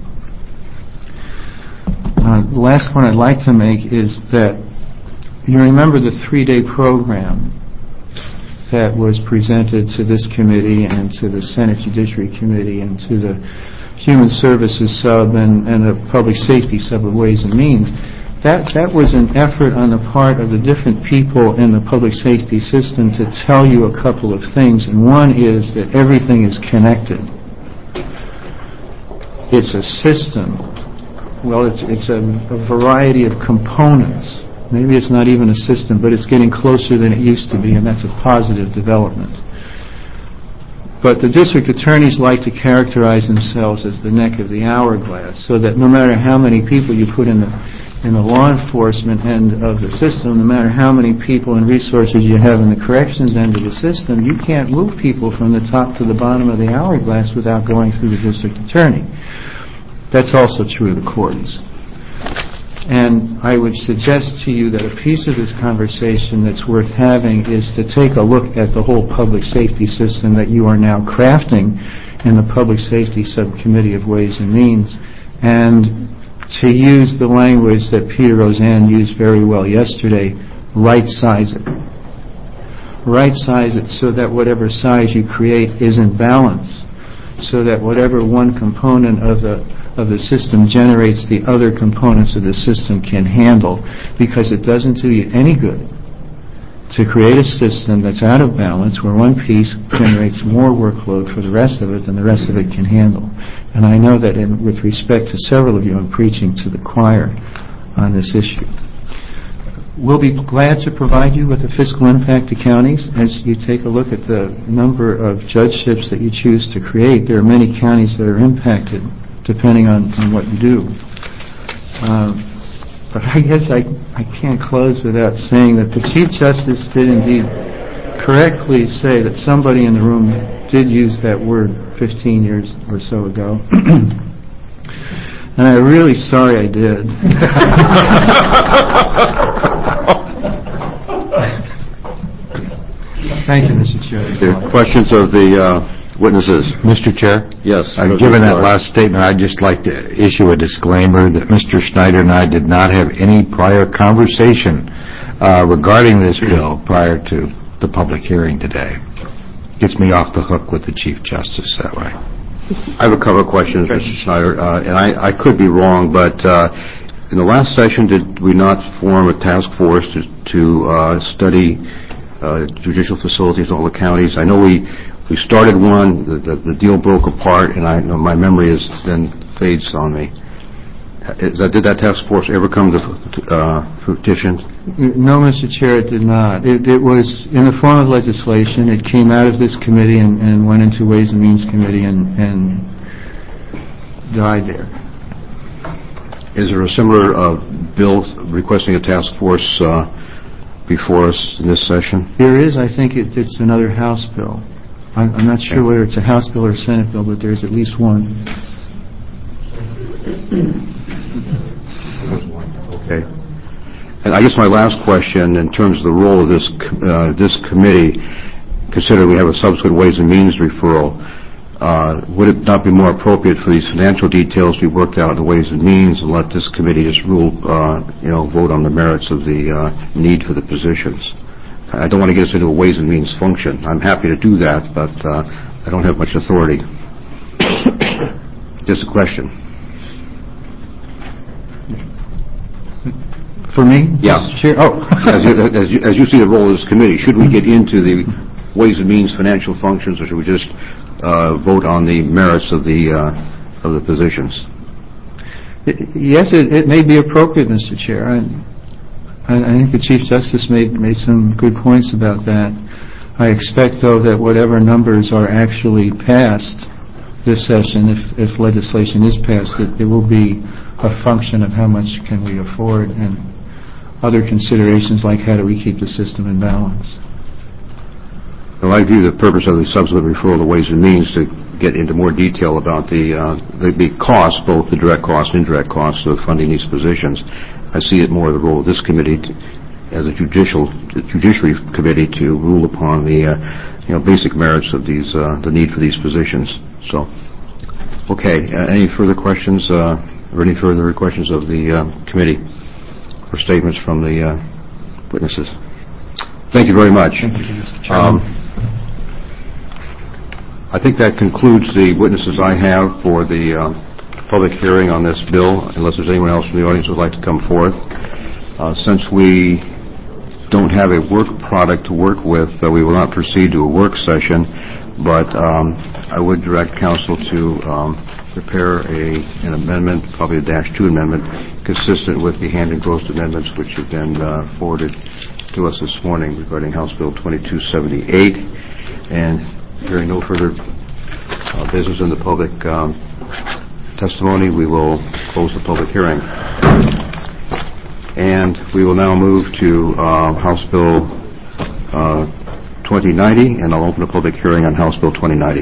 Uh, the last point I'd like to make is that you remember the three-day program that was presented to this committee and to the Senate Judiciary Committee and to the Human Services Sub and, and the Public Safety Sub of Ways and Means. That, that was an effort on the part of the different people in the public safety system to tell you a couple of things, and one is that everything is connected. It's a system. Well, it's, it's a, a variety of components. Maybe it's not even a system, but it's getting closer than it used to be, and that's a positive development. But the district attorneys like to characterize themselves as the neck of the hourglass, so that no matter how many people you put in the in the law enforcement end of the system, no matter how many people and resources you have in the corrections end of the system, you can't move people from the top to the bottom of the hourglass without going through the district attorney. That's also true of the courts. And I would suggest to you that a piece of this conversation that's worth having is to take a look at the whole public safety system that you are now crafting in the Public Safety Subcommittee of Ways and Means, and to use the language that Peter Roseanne used very well yesterday, right-size it. Right-size it so that whatever size you create is in balance, so that whatever one component of the of the system generates, the other components of the system can handle, because it doesn't do you any good to create a system that's out of balance where one piece generates more workload for the rest of it than the rest of it can handle. And I know that in, with respect to several of you, I'm preaching to the choir on this issue. We'll be glad to provide you with a fiscal impact to counties as you take a look at the number of judgeships that you choose to create. There are many counties that are impacted depending on, on what you do. Um, but I guess I, I can't close without saying that the Chief Justice did indeed correctly say that somebody in the room did use that word fifteen years or so ago. And I'm really sorry I did. Thank you, Mister Chair. Questions of the uh, witnesses? Mister Chair? Yes. Uh, given that last statement, I'd just like to issue a disclaimer that Mister Schneider and I did not have any prior conversation uh, regarding this bill prior to the public hearing today. Gets me off the hook with the Chief Justice that way. I have a couple of questions, Mister Schneider, uh, and I, I could be wrong, but uh, in the last session, did we not form a task force to, to uh, study uh, judicial facilities in all the counties? I know we we started one, the, the, the deal broke apart, and I know my memory is then fades on me. Is that, did that task force ever come to uh, fruition? No, Mister Chair, it did not. It, it was in the form of legislation. It came out of this committee and, and went into Ways and Means Committee and, and died there. Is there a similar uh, bill requesting a task force uh, before us in this session? There is. I think it, it's another House bill. I'm, I'm not sure whether it's a House bill or a Senate bill, but there's at least one. Okay. And I guess my last question, in terms of the role of this uh, this committee, considering we have a subsequent Ways and Means referral, uh, would it not be more appropriate for these financial details to be worked out in the Ways and Means and let this committee just rule, uh, you know, vote on the merits of the uh, need for the positions? I don't want to get us into a Ways and Means function. I'm happy to do that, but uh, I don't have much authority. Just a question. For me? Yeah. Sure. Oh. as, you, as, you, as you see the role of this committee, should we get into the Ways and Means financial functions, or should we just uh, vote on the merits of the uh, of the positions? It, yes, it, it may be appropriate, Mister Chair. I, I I think the Chief Justice made made some good points about that. I expect, though, that whatever numbers are actually passed this session, if if legislation is passed, that it will be a function of how much can we afford and other considerations like how do we keep the system in balance. Well, I view the purpose of the subsequent referral to Ways and Means to get into more detail about the, uh, the, the costs, both the direct costs and indirect costs of funding these positions. I see it more the role of this committee to, as a judicial, judiciary committee to rule upon the, uh, you know, basic merits of these, uh, the need for these positions. So, okay, uh, any further questions, uh, or any further questions of the uh, committee or statements from the uh, witnesses? Thank you very much. Thank you, Mister Chairman. Um, I think that concludes the witnesses I have for the uh, public hearing on this bill, unless there's anyone else from the audience who would like to come forth. Uh, since we don't have a work product to work with, uh, we will not proceed to a work session, but um, I would direct council to um, prepare a, an amendment, probably a dash two amendment, consistent with the hand engrossed amendments which have been uh, forwarded to us this morning regarding House Bill twenty-two seventy-eight. And hearing no further uh, business in the public um, testimony, we will close the public hearing. And we will now move to uh, House Bill uh, twenty ninety, and I'll open a public hearing on House Bill twenty ninety.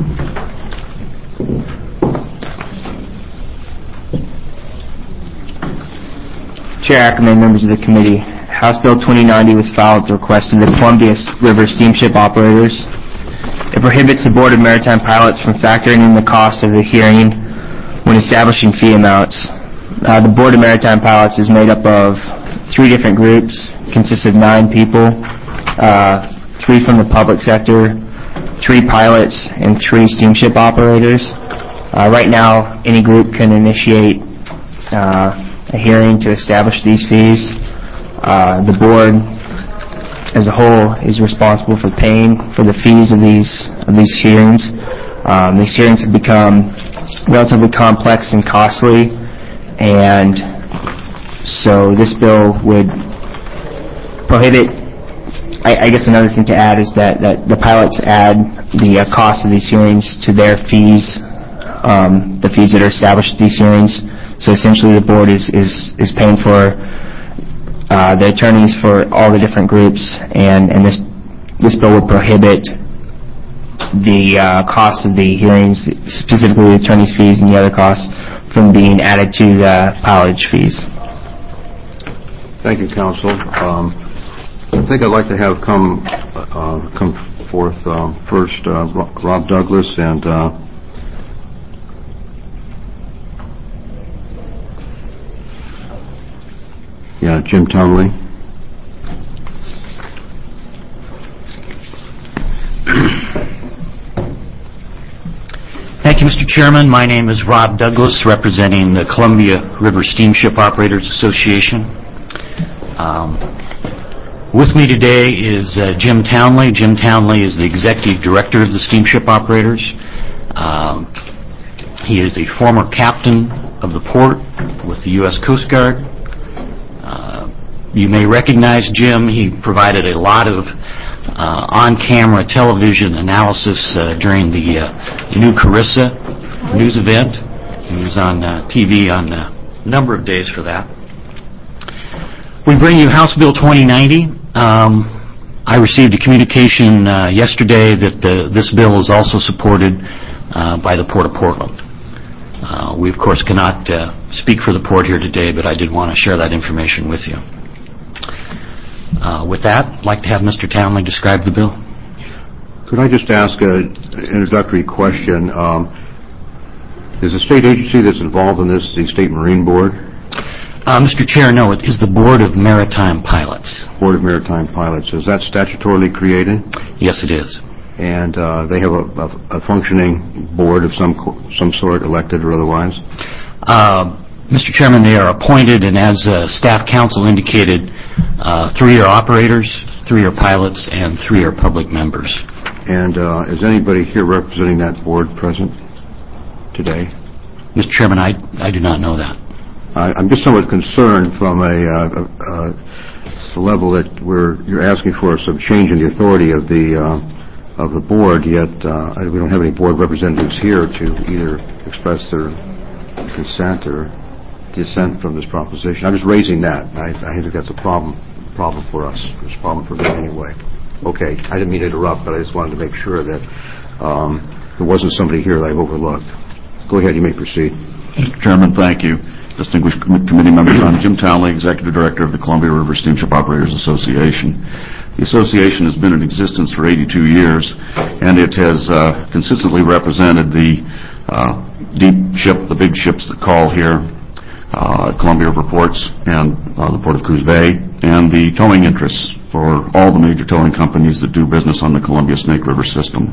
Chair Ackerman, members of the committee, House Bill twenty ninety was filed at the request of the Columbia River Steamship Operators. It prohibits the Board of Maritime Pilots from factoring in the cost of the hearing when establishing fee amounts. Uh, the Board of Maritime Pilots is made up of three different groups, consists of nine people, uh, three from the public sector, three pilots, and three steamship operators. Uh, right now, any group can initiate uh, a hearing to establish these fees. Uh, the board as a whole is responsible for paying for the fees of these of these hearings. Um, these hearings have become relatively complex and costly, and so this bill would prohibit. I, I guess another thing to add is that, that the pilots add the uh, cost of these hearings to their fees, um, the fees that are established at these hearings. So essentially, the board is is, is paying for Uh, the attorneys for all the different groups, and, and this this bill would prohibit the uh, cost of the hearings, specifically the attorneys' fees and the other costs, from being added to the pilotage fees. Thank you, Counsel. Um, I think I'd like to have come uh, come forth um, first uh, Rob Douglas and uh, Yeah, Jim Townley. Thank you, Mister Chairman. My name is Rob Douglas, representing the Columbia River Steamship Operators Association. Um, with me today is uh, Jim Townley. Jim Townley is the Executive Director of the Steamship Operators. Um, he is a former captain of the port with the U S Coast Guard. Uh, you may recognize Jim. He provided a lot of uh, on-camera television analysis uh, during the uh, New Carissa news event. He was on uh, T V on a number of days for that. We bring you House Bill twenty ninety. Um, I received a communication uh, yesterday that the, this bill is also supported uh, by the Port of Portland. Uh, we, of course, cannot uh, speak for the Port here today, but I did want to share that information with you. Uh, with that, I'd like to have Mister Townley describe the bill. Could I just ask an introductory question? Um, is the state agency that's involved in this the State Marine Board? Uh, Mister Chair, no, it is the Board of Maritime Pilots. Board of Maritime Pilots. Is that statutorily created? Yes, it is. And uh, they have a, a, a functioning board of some some sort, elected or otherwise? Uh, Mister Chairman, they are appointed, and as uh, staff counsel indicated, uh, three are operators, three are pilots, and three are public members. And uh, is anybody here representing that board present today? Mister Chairman, I, I do not know that. I, I'm just somewhat concerned from a, uh, a, the level that we're, you're asking for some change in the authority of the, uh, of the board, yet uh, we don't have any board representatives here to either express their consent or dissent from this proposition. I'm just raising that. I, I think that's a problem, problem for us. It's a problem for me anyway. Okay, I didn't mean to interrupt, but I just wanted to make sure that um, there wasn't somebody here that I've overlooked. Go ahead, you may proceed. Mister Chairman, thank you. Distinguished com- committee members, I'm Jim Townley, Executive Director of the Columbia River Steamship Operators Association. The association has been in existence for eighty-two years, and it has uh, consistently represented the uh, deep ship, the big ships that call here, uh, Columbia River ports and uh, the Port of Coos Bay, and the towing interests for all the major towing companies that do business on the Columbia Snake River system.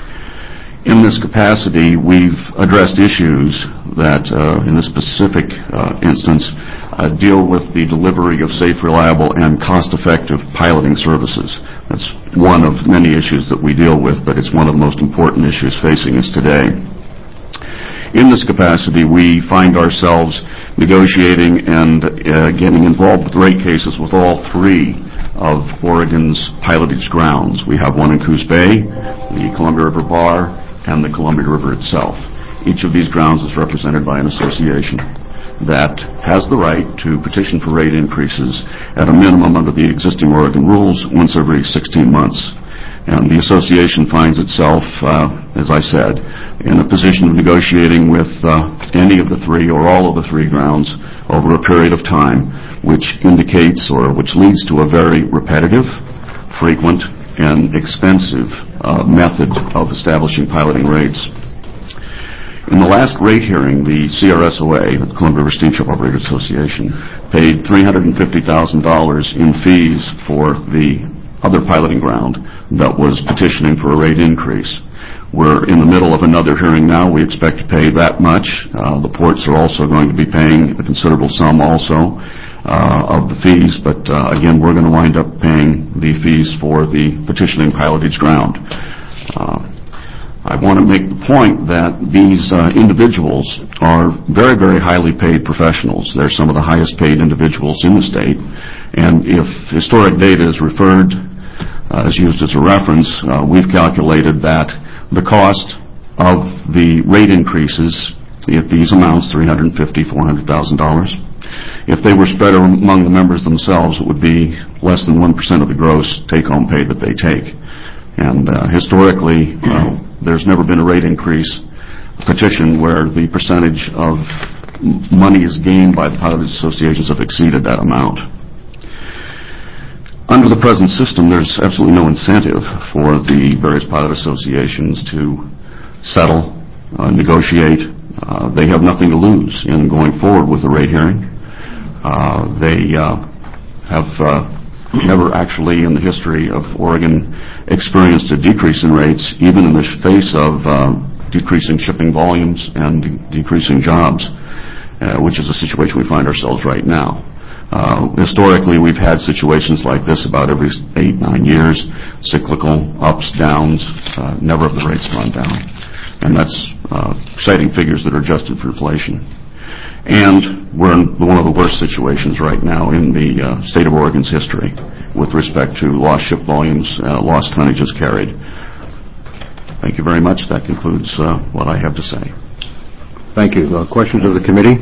In this capacity, we've addressed issues that, uh, in this specific uh, instance, uh, deal with the delivery of safe, reliable, and cost-effective piloting services. That's one of many issues that we deal with, but it's one of the most important issues facing us today. In this capacity, we find ourselves negotiating and uh, getting involved with rate cases with all three of Oregon's pilotage grounds. We have one in Coos Bay, the Columbia River Bar, and the Columbia River itself. Each of these grounds is represented by an association that has the right to petition for rate increases at a minimum under the existing Oregon rules once every sixteen months. And the association finds itself, uh, as I said, in a position of negotiating with uh, any of the three or all of the three grounds over a period of time, which indicates or which leads to a very repetitive, frequent, and expensive uh, method of establishing piloting rates. In the last rate hearing, the C R S O A, the Columbia River Steamship Operators Association, paid three hundred fifty thousand dollars in fees for the other piloting ground that was petitioning for a rate increase. We're in the middle of another hearing now. We expect to pay that much. Uh, the ports are also going to be paying a considerable sum also uh, of the fees, but uh, again, we're going to wind up paying the fees for the petitioning pilotage ground. Uh, I want to make the point that these uh, individuals are very, very highly paid professionals. They're some of the highest paid individuals in the state, and if historic data is referred, uh, is used as a reference, uh, we've calculated that the cost of the rate increases, if these amounts, three hundred fifty thousand dollars, four hundred thousand dollars, if they were spread among the members themselves, it would be less than one percent of the gross take-home pay that they take. And uh, historically, uh, there's never been a rate increase petition where the percentage of money is gained by the pilot associations have exceeded that amount. Under the present system, there's absolutely no incentive for the various pilot associations to settle, uh, negotiate. Uh, they have nothing to lose in going forward with the rate hearing. Uh, they uh, have uh, never actually in the history of Oregon experienced a decrease in rates, even in the face of uh, decreasing shipping volumes and de- decreasing jobs, uh, which is a situation we find ourselves right now. Uh, historically, we've had situations like this about every eight, nine years, cyclical, ups, downs, uh, never have the rates gone down. And that's uh, citing figures that are adjusted for inflation. And we're in one of the worst situations right now in the uh, state of Oregon's history with respect to lost ship volumes, uh, lost tonnages carried. Thank you very much. That concludes uh, what I have to say. Thank you. Uh, questions of the committee?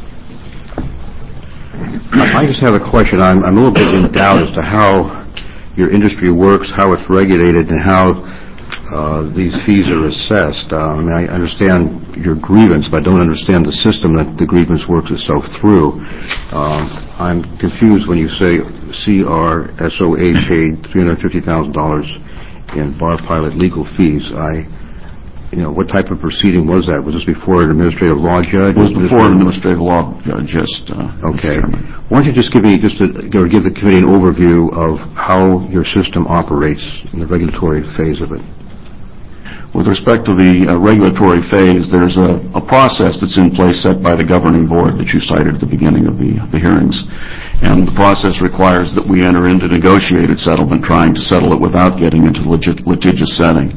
I just have a question. I'm, I'm a little bit in doubt as to how your industry works, how it's regulated, and how uh, these fees are assessed. Uh, I mean, I understand your grievance, but I don't understand the system that the grievance works itself through. Uh, I'm confused when you say C R S O A paid three hundred fifty thousand dollars in bar pilot legal fees. I You know, what type of proceeding was that? Was this before an administrative law judge? It was before an administrative law judge, just, uh, okay. Why don't you just give me, just a, or give the committee an overview of how your system operates in the regulatory phase of it? With respect to the uh, regulatory phase, there's a, a process that's in place set by the governing board that you cited at the beginning of the, the hearings. And the process requires that we enter into negotiated settlement, trying to settle it without getting into legit, litigious setting.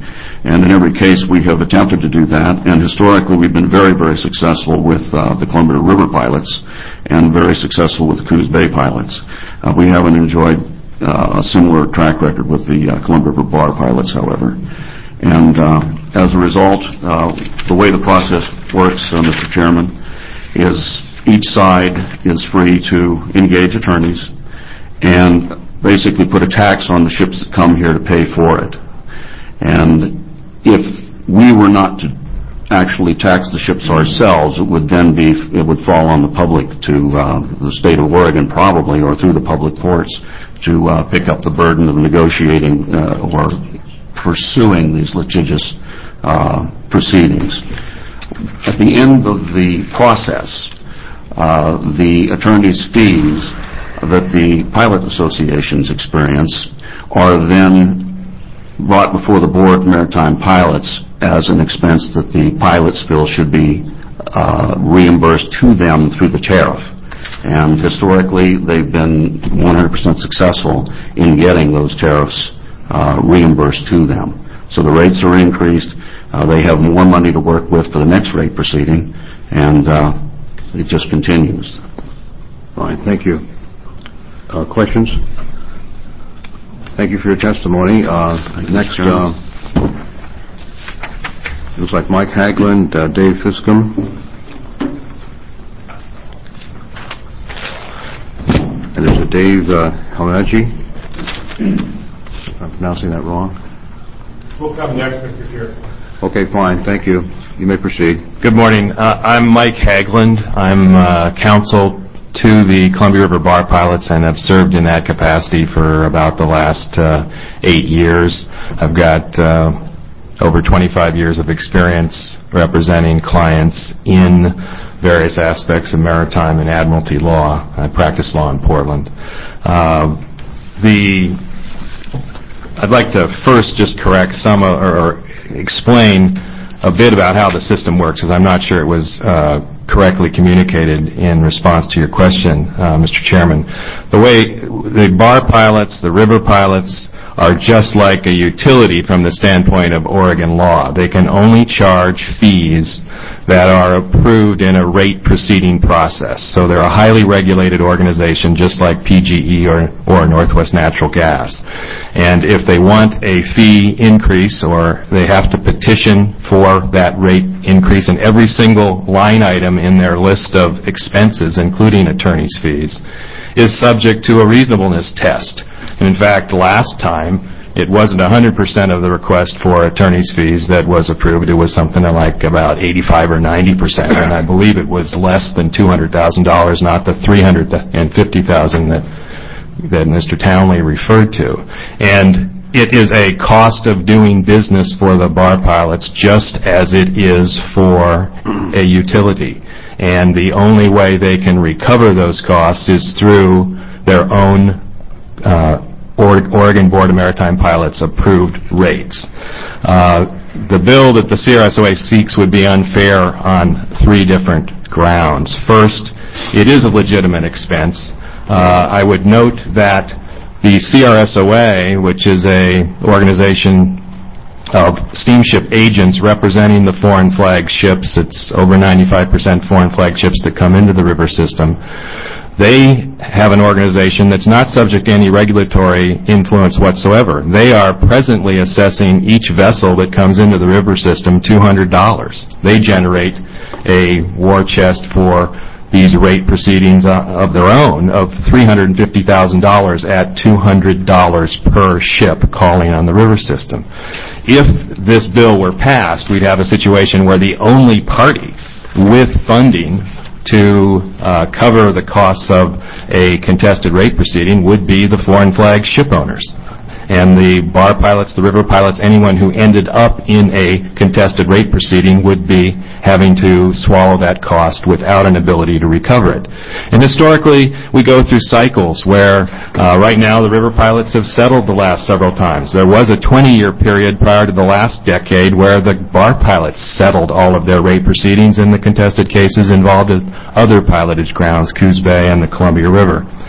And in every case, we have attempted to do that. And historically, we've been very, very successful with uh, the Columbia River pilots and very successful with the Coos Bay pilots. Uh, we haven't enjoyed uh, a similar track record with the uh, Columbia River Bar pilots, however. And uh, as a result, uh, the way the process works, uh, Mister Chairman, is each side is free to engage attorneys and basically put a tax on the ships that come here to pay for it. And if we were not to actually tax the ships ourselves, it would then be, it would fall on the public to, uh, the state of Oregon probably, or through the public courts, to uh, pick up the burden of negotiating uh, or pursuing these litigious uh, proceedings. At the end of the process, uh, the attorney's fees that the pilot associations experience are then brought before the Board of Maritime Pilots as an expense that the pilots feel should be uh, reimbursed to them through the tariff. And historically, they've been one hundred percent successful in getting those tariffs uh, reimbursed to them. So the rates are increased. Uh, they have more money to work with for the next rate proceeding, and uh, it just continues. Fine, thank you. Uh, questions? Thank you for your testimony. Uh, next, uh, looks like Mike Hagland, uh, Dave Fiscum, and there's a Dave uh, Halmaji. If I'm pronouncing that wrong. We'll come next, Mister Chair. Okay, fine. Thank you. You may proceed. Good morning. Uh, I'm Mike Hagland. I'm uh, counsel to the Columbia River Bar Pilots and have served in that capacity for about the last uh, eight years. I've got uh, over twenty-five years of experience representing clients in various aspects of maritime and admiralty law. I practice law in Portland. Uh, the I'd like to first just correct some uh, or, or explain a bit about how the system works, because I'm not sure it was uh, correctly communicated in response to your question, uh, Mister Chairman. The way the bar pilots, the river pilots, are just like a utility from the standpoint of Oregon law. They can only charge fees that are approved in a rate proceeding process. So they're a highly regulated organization, just like P G E or, or Northwest Natural Gas. And if they want a fee increase, or they have to petition for that rate increase, in every single line item in their list of expenses, including attorney's fees, is subject to a reasonableness test. And in fact, last time, it wasn't one hundred percent of the request for attorney's fees that was approved. It was something like about eighty-five or ninety percent. And I believe it was less than two hundred thousand dollars, not the three hundred fifty thousand dollars that, that Mister Townley referred to. And it is a cost of doing business for the bar pilots, just as it is for a utility. And the only way they can recover those costs is through their own uh, Oregon Board of Maritime Pilots approved rates. Uh, the bill that the C R S O A seeks would be unfair on three different grounds. First, it is a legitimate expense. Uh, I would note that the C R S O A, which is a organization of steamship agents representing the foreign flag ships, it's over ninety-five percent foreign flag ships that come into the river system, they have an organization that's not subject to any regulatory influence whatsoever. They are presently assessing each vessel that comes into the river system two hundred dollars. They generate a war chest for these rate proceedings of their own of three hundred fifty thousand dollars at two hundred dollars per ship calling on the river system. If this bill were passed, we'd have a situation where the only party with funding to uh, cover the costs of a contested rate proceeding would be the foreign flag ship owners. And the bar pilots, the river pilots, anyone who ended up in a contested rate proceeding would be having to swallow that cost without an ability to recover it. And historically, we go through cycles where uh, right now the river pilots have settled the last several times. There was a twenty-year period prior to the last decade where the bar pilots settled all of their rate proceedings, and the contested cases involved other pilotage grounds, Coos Bay and the Columbia River.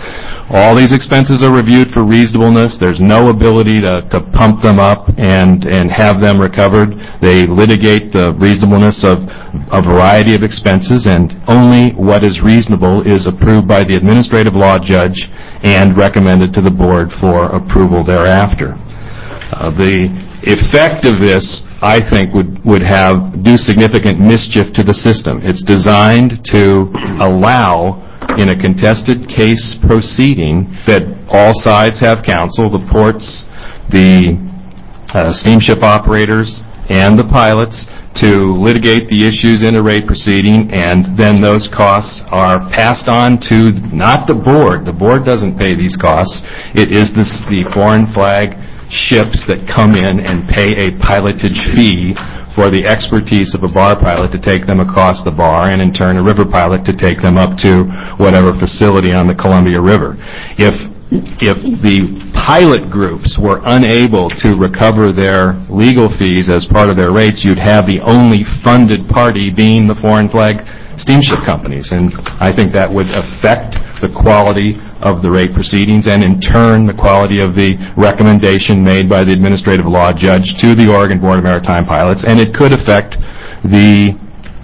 All these expenses are reviewed for reasonableness. There's no ability to, to pump them up and, and have them recovered. They litigate the reasonableness of a variety of expenses, and only what is reasonable is approved by the administrative law judge and recommended to the board for approval thereafter. Uh, the effect of this, I think, would, would have do significant mischief to the system. It's designed to allow, in a contested case proceeding, that all sides have counsel, the ports, the uh, steamship operators, and the pilots, to litigate the issues in a rate proceeding, and then those costs are passed on to not the board. The board doesn't pay these costs. It is this, the foreign flag ships that come in and pay a pilotage fee for the expertise of a bar pilot to take them across the bar, and in turn a river pilot to take them up to whatever facility on the Columbia River. If if the pilot groups were unable to recover their legal fees as part of their rates, you'd have the only funded party being the foreign flag steamship companies, and I think that would affect the quality of the rate proceedings, and in turn the quality of the recommendation made by the administrative law judge to the Oregon Board of Maritime Pilots, and it could affect the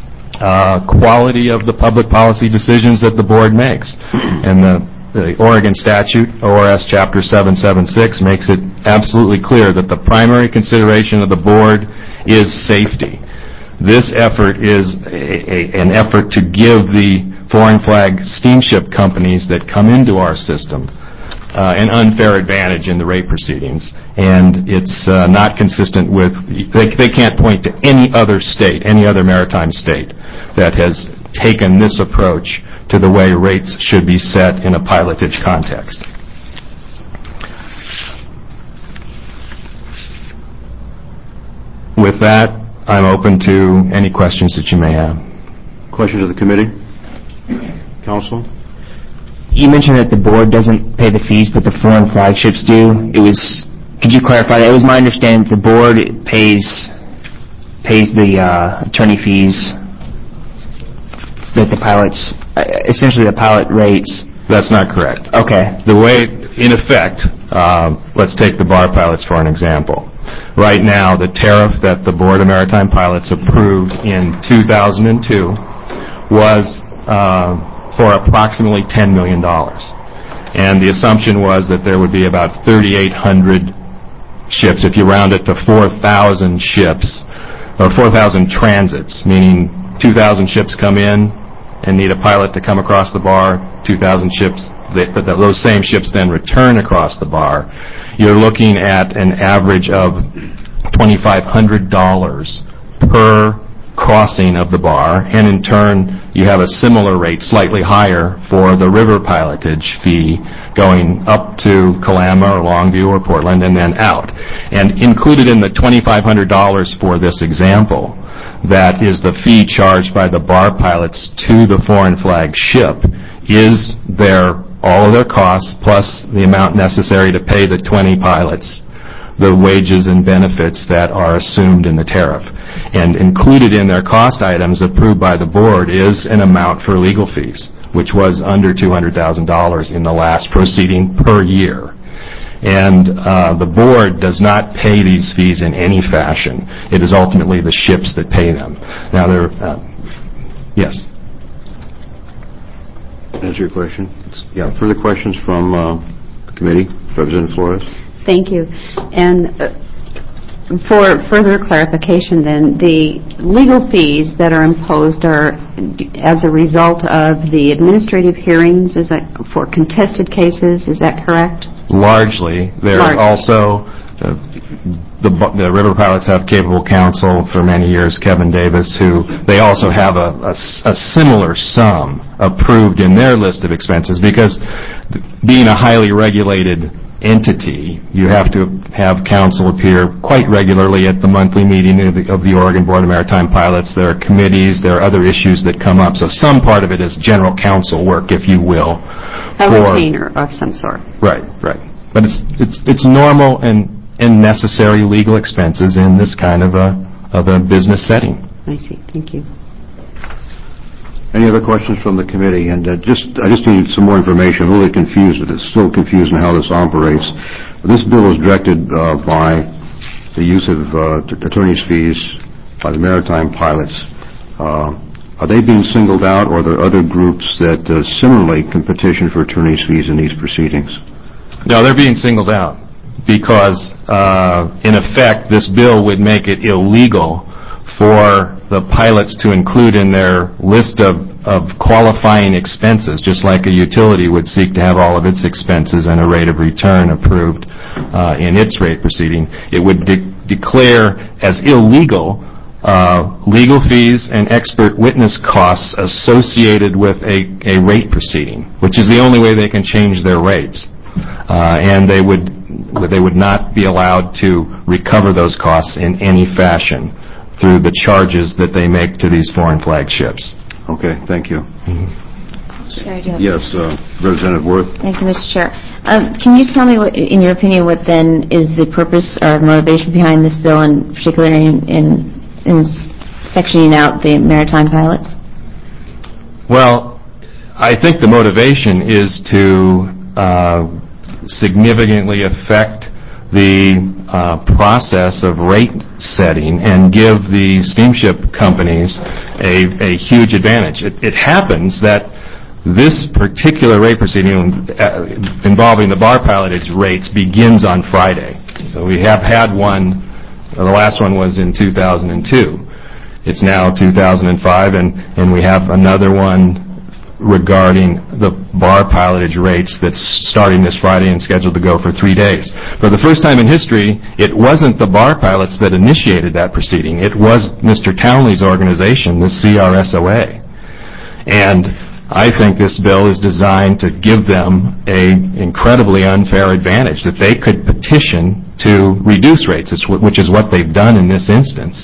uh, quality of the public policy decisions that the board makes. And the, the Oregon statute, O R S Chapter seven seventy-six, makes it absolutely clear that the primary consideration of the board is safety. This effort is a, a, an effort to give the foreign flag steamship companies that come into our system uh, an unfair advantage in the rate proceedings, and it's uh, not consistent with, they, they can't point to any other state, any other maritime state that has taken this approach to the way rates should be set in a pilotage context. With that, I'm open to any questions that you may have. Question to the committee? Counsel? You mentioned that the board doesn't pay the fees, but the foreign flagships do. It was, could you clarify that? It was my understanding that the board pays pays the uh, attorney fees that the pilots, uh, essentially the pilot rates. That's not correct. Okay. The way, in effect, uh, let's take the bar pilots for an example. Right now, the tariff that the Board of Maritime Pilots approved in two thousand two was uh, for approximately ten million dollars. And the assumption was that there would be about thirty-eight hundred ships, if you round it to four thousand ships, or four thousand transits, meaning two thousand ships come in and need a pilot to come across the bar, two thousand ships, they, but those same ships then return across the bar. You're looking at an average of twenty-five hundred dollars per crossing of the bar, and in turn you have a similar rate, slightly higher, for the river pilotage fee going up to Kalama or Longview or Portland and then out. And included in the twenty-five hundred dollars for this example, that is the fee charged by the bar pilots to the foreign flag ship, is their all of their costs plus the amount necessary to pay the twenty pilots the wages and benefits that are assumed in the tariff. And included in their cost items approved by the board is an amount for legal fees, which was under two hundred thousand dollars in the last proceeding per year. And uh, the board does not pay these fees in any fashion. It is ultimately the ships that pay them. Now, there, uh, yes. Answer your question. Yeah. Further questions from uh, the committee? Representative Flores. Thank you. And uh, for further clarification then, the legal fees that are imposed are as a result of the administrative hearings, is that for contested cases, is that correct? Largely. There are also, uh, the, the river pilots have capable counsel for many years, Kevin Davis, who they also have a, a, a similar sum approved in their list of expenses, because being a highly regulated entity, you have to have counsel appear quite regularly at the monthly meeting of the, of the Oregon Board of Maritime Pilots. There are committees, there are other issues that come up. So some part of it is general counsel work, if you will. A retainer of some sort. Right, right. But it's it's it's normal and, and necessary legal expenses in this kind of a of a business setting. I see. Thank you. Any other questions from the committee? And uh, just, I just need some more information. I'm really confused with this. Still confused on how this operates. This bill is directed uh, by the use of uh, t- attorney's fees by the maritime pilots. Uh, are they being singled out, or are there other groups that uh, similarly can petition for attorney's fees in these proceedings? No, they're being singled out because, uh, in effect, this bill would make it illegal for the pilots to include in their list of, of qualifying expenses, just like a utility would seek to have all of its expenses and a rate of return approved uh, in its rate proceeding. It would de- declare as illegal uh, legal fees and expert witness costs associated with a, a rate proceeding, which is the only way they can change their rates. Uh, and they would they would not be allowed to recover those costs in any fashion through the charges that they make to these foreign flag ships. Okay, thank you. Mm-hmm. Chair, do you have- Yes, uh, Representative Worth. Thank you, Mister Chair. Um, can you tell me, what, in your opinion, what then is the purpose or motivation behind this bill, and particularly in, in, in sectioning out the maritime pilots? Well, I think the motivation is to uh, significantly affect the uh, process of rate setting and give the steamship companies a, a huge advantage. It, it happens that this particular rate proceeding uh, involving the bar pilotage rates begins on Friday. So we have had one, uh, the last one was in two thousand two. It's now two thousand five, and, and we have another one regarding the bar pilotage rates that's starting this Friday and scheduled to go for three days. For the first time in history, it wasn't the bar pilots that initiated that proceeding. It was Mister Townley's organization, the C R S O A. And I think this bill is designed to give them an incredibly unfair advantage, that they could petition to reduce rates, which is what they've done in this instance.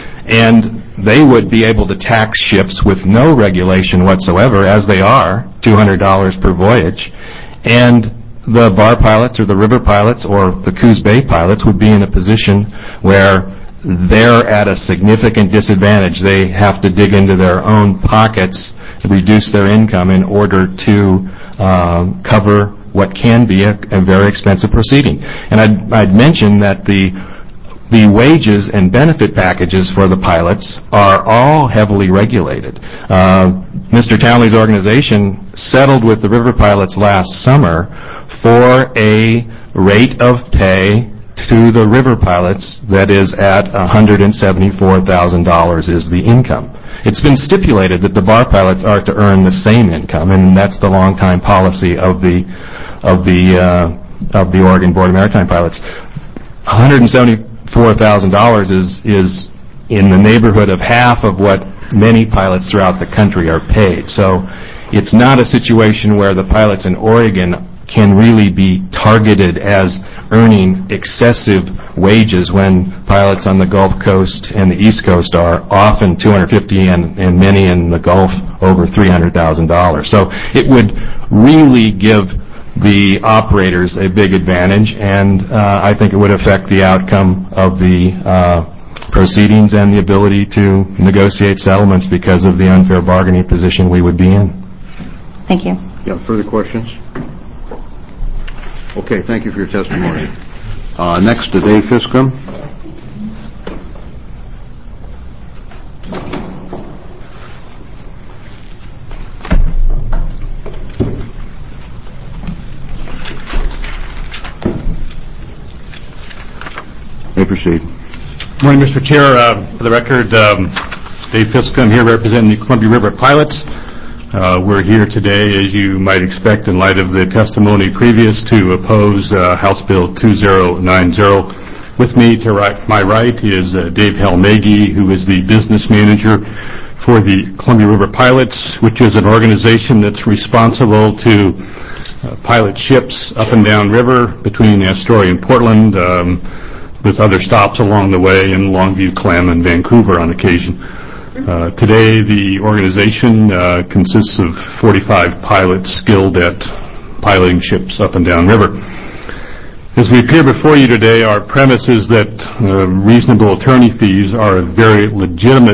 And they would be able to tax ships with no regulation whatsoever, as they are, two hundred dollars per voyage, and the bar pilots or the river pilots or the Coos Bay pilots would be in a position where they're at a significant disadvantage. They have to dig into their own pockets, reduce their income in order to um, cover what can be a, a very expensive proceeding. And I'd, I'd mention that the The wages and benefit packages for the pilots are all heavily regulated. Uh, Mister Townley's organization settled with the river pilots last summer for a rate of pay to the river pilots that is at one hundred seventy-four thousand dollars is the income. It's been stipulated that the bar pilots are to earn the same income, and that's the longtime policy of the of the uh, of the Oregon Board of Maritime Pilots. one hundred seventy-four thousand dollars is is in the neighborhood of half of what many pilots throughout the country are paid. So it's not a situation where the pilots in Oregon can really be targeted as earning excessive wages when pilots on the Gulf Coast and the East Coast are often two hundred fifty thousand dollars and, and many in the Gulf over three hundred thousand dollars. So it would really give the operators a big advantage, and uh, I think it would affect the outcome of the uh, proceedings and the ability to negotiate settlements because of the unfair bargaining position we would be in. Thank you. Yeah, further questions? Okay, thank you for your testimony. Uh, next, to Dave Fiscom. May proceed. Morning, Mister Chair. Uh, for the record, um, Dave Fiscom here representing the Columbia River Pilots. Uh, we're here today, as you might expect, in light of the testimony previous, to oppose uh, House Bill two thousand ninety. With me to right, my right is uh, Dave Helmagi, who is the business manager for the Columbia River Pilots, which is an organization that's responsible to uh, pilot ships up and down river between Astoria and Portland, um, with other stops along the way in Longview, Clem, and Vancouver on occasion. Uh, today, the organization uh, consists of forty-five pilots skilled at piloting ships up and down river. As we appear before you today, our premise is that uh, reasonable attorney fees are a very legitimate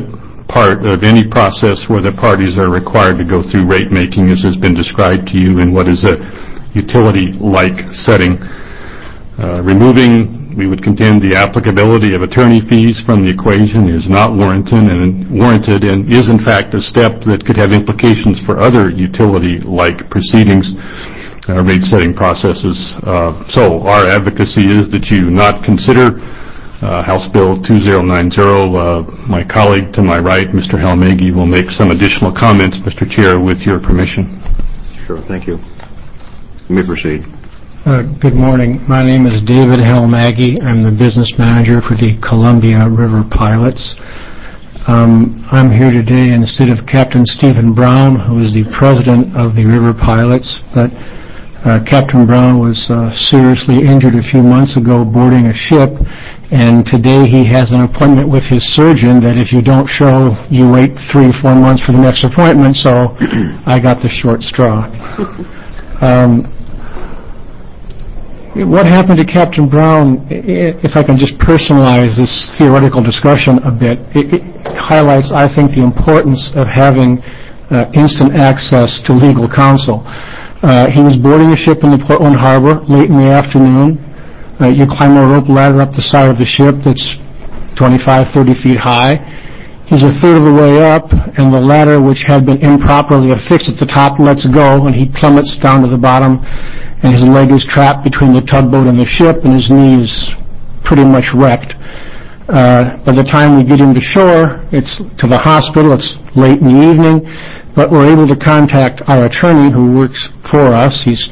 part of any process where the parties are required to go through rate making, as has been described to you in what is a utility-like setting. Uh, removing, we would contend, the applicability of attorney fees from the equation is not warranted and warranted and is in fact a step that could have implications for other utility-like proceedings, uh, rate-setting processes. Uh, so our advocacy is that you not consider uh, House Bill two thousand ninety. Uh, my colleague to my right, Mister Halmagyi, will make some additional comments, Mister Chair, with your permission. Sure, thank you. You may proceed. Uh, Good morning. My name is David Halmagyi. I'm the business manager for the Columbia River Pilots. Um, I'm here today instead of Captain Stephen Brown, who is the president of the River Pilots, but uh, Captain Brown was uh, seriously injured a few months ago boarding a ship, and today he has an appointment with his surgeon that if you don't show, you wait three, four months for the next appointment, so I got the short straw. Um, What happened to Captain Brown, if I can just personalize this theoretical discussion a bit, it, it highlights, I think, the importance of having uh, instant access to legal counsel. Uh, he was boarding a ship in the Portland Harbor late in the afternoon. Uh, you climb a rope ladder up the side of the ship that's twenty-five, thirty feet high. He's a third of the way up, and the ladder, which had been improperly affixed at the top, lets go, and he plummets down to the bottom, and his leg is trapped between the tugboat and the ship, and his knee is pretty much wrecked. Uh, by the time we get him to shore, it's to the hospital, it's late in the evening, but we're able to contact our attorney who works for us. He's,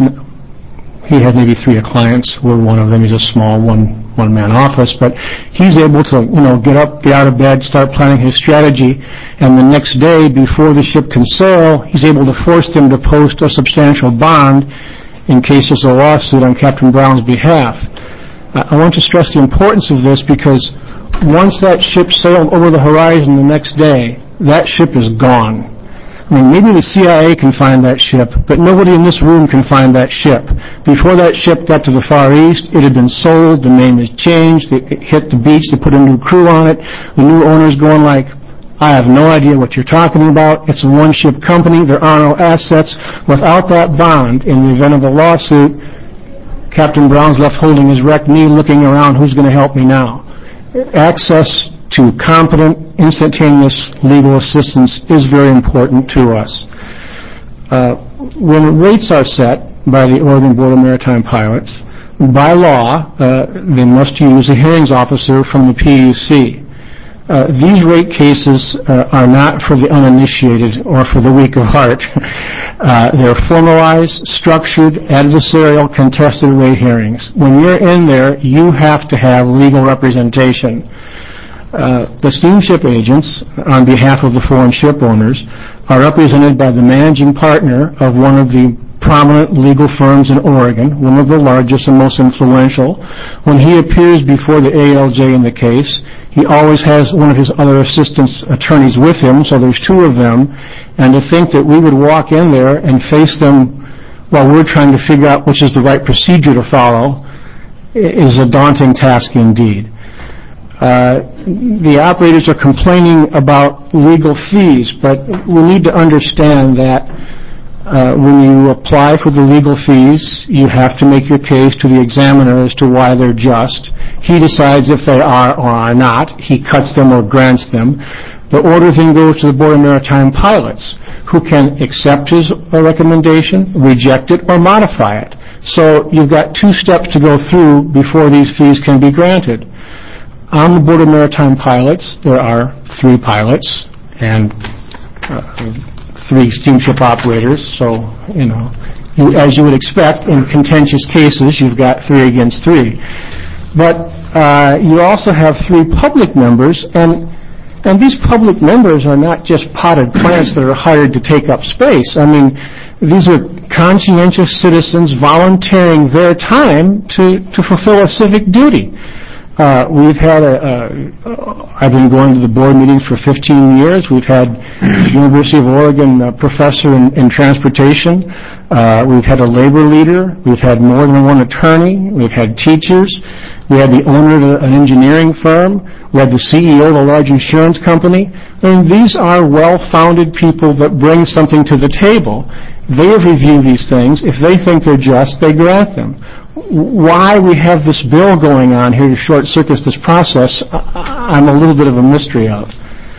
he had maybe three clients. We're one of them. He's a small one, one-man office, but he's able to, you know, get up, get out of bed, start planning his strategy, and the next day, before the ship can sail, he's able to force them to post a substantial bond in case there's a lawsuit on Captain Brown's behalf. I want to stress the importance of this because once that ship sailed over the horizon the next day, that ship is gone. I mean, maybe the C I A can find that ship, but nobody in this room can find that ship. Before that ship got to the Far East, it had been sold, the name has changed, it hit the beach, they put a new crew on it, the new owner's going like, I have no idea what you're talking about. It's a one-ship company. There are no assets. Without that bond, in the event of a lawsuit, Captain Brown's left holding his wrecked knee looking around, who's going to help me now? Access to competent, instantaneous legal assistance is very important to us. Uh, when rates are set by the Oregon Board of Maritime Pilots, by law, uh, they must use a hearings officer from the P U C. Uh, these rate cases uh, are not for the uninitiated or for the weak of heart. Uh, they're formalized, structured, adversarial, contested rate hearings. When you're in there, you have to have legal representation. Uh, the steamship agents, on behalf of the foreign ship owners, are represented by the managing partner of one of the prominent legal firms in Oregon, one of the largest and most influential. When he appears before the A L J in the case, he always has one of his other assistant attorneys with him, so there's two of them, and to think that we would walk in there and face them while we're trying to figure out which is the right procedure to follow is a daunting task indeed. Uh, the operators are complaining about legal fees, but we need to understand that Uh, when you apply for the legal fees, you have to make your case to the examiner as to why they're just. He decides if they are or are not. He cuts them or grants them. The order then goes to the Board of Maritime Pilots, who can accept his recommendation, reject it, or modify it. So you've got two steps to go through before these fees can be granted. On the Board of Maritime Pilots, there are three pilots and uh, three steamship operators, so, you know, you, as you would expect, in contentious cases, you've got three against three. But uh, you also have three public members, and and these public members are not just potted plants that are hired to take up space. I mean, these are conscientious citizens volunteering their time to, to fulfill a civic duty. Uh, we've had a, uh, I've been going to the board meetings for fifteen years. We've had a University of Oregon uh, professor in, in transportation. Uh, we've had a labor leader. We've had more than one attorney. We've had teachers. We had the owner of an engineering firm. We had the C E O of a large insurance company. I mean, these are well-founded people that bring something to the table. They have reviewed these things. If they think they're just, they grant them. Why we have this bill going on here to short-circuit this process, I'm a little bit of a mystery of.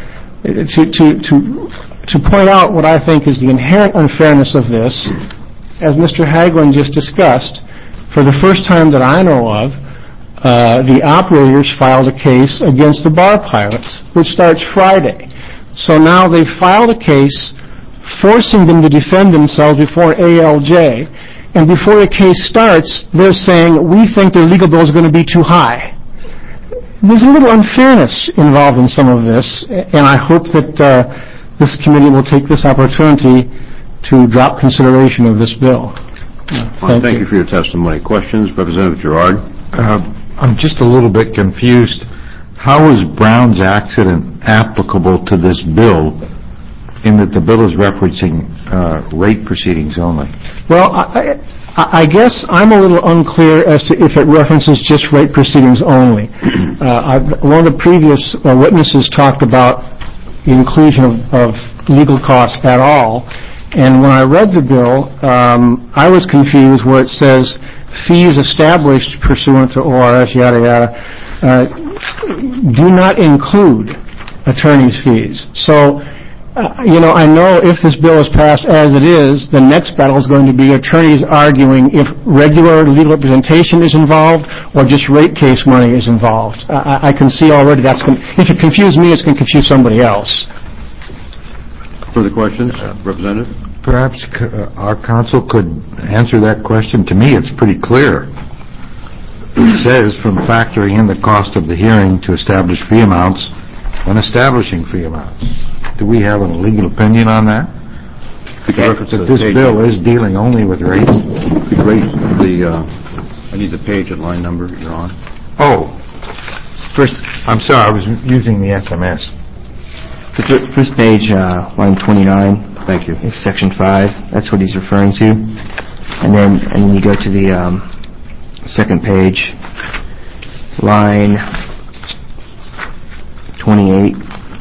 To, to, to, to point out what I think is the inherent unfairness of this, as Mister Hagelin just discussed, for the first time that I know of, uh, the operators filed a case against the bar pilots, which starts Friday. So now they've filed a case forcing them to defend themselves before A L J. And before the case starts, they're saying, we think their legal bill is going to be too high. There's a little unfairness involved in some of this, and I hope that uh, this committee will take this opportunity to drop consideration of this bill. Well, thank, thank you. you for your testimony. Questions? Representative Girard? Uh, I'm just a little bit confused. How is Brown's accident applicable to this bill in that the bill is referencing uh, rate proceedings only? Well, I, I, I guess I'm a little unclear as to if it references just rate proceedings only. uh, I've, one of the previous uh, witnesses talked about the inclusion of, of legal costs at all, and when I read the bill, um, I was confused where it says fees established pursuant to O R S, yada, yada, uh, do not include attorney's fees. So, Uh, you know, I know if this bill is passed as it is, the next battle is going to be attorneys arguing if regular legal representation is involved or just rate case money is involved. I, I can see already that's going to, if it confused me, it's going to confuse somebody else. Further questions? Uh, Representative? Perhaps uh, our counsel could answer that question. To me, it's pretty clear. It says, from factoring in the cost of the hearing to establish fee amounts when establishing fee amounts. Do we have a legal opinion on that? Could you reference that this bill is dealing only with rates? Could you rate the, uh, I need the page and line number you're on. Oh, first, I'm sorry, I was using the S M S. The first page, uh, line twenty-nine. Thank you. Is section five. That's what he's referring to. And then, and then you go to the um, second page, line twenty-eight.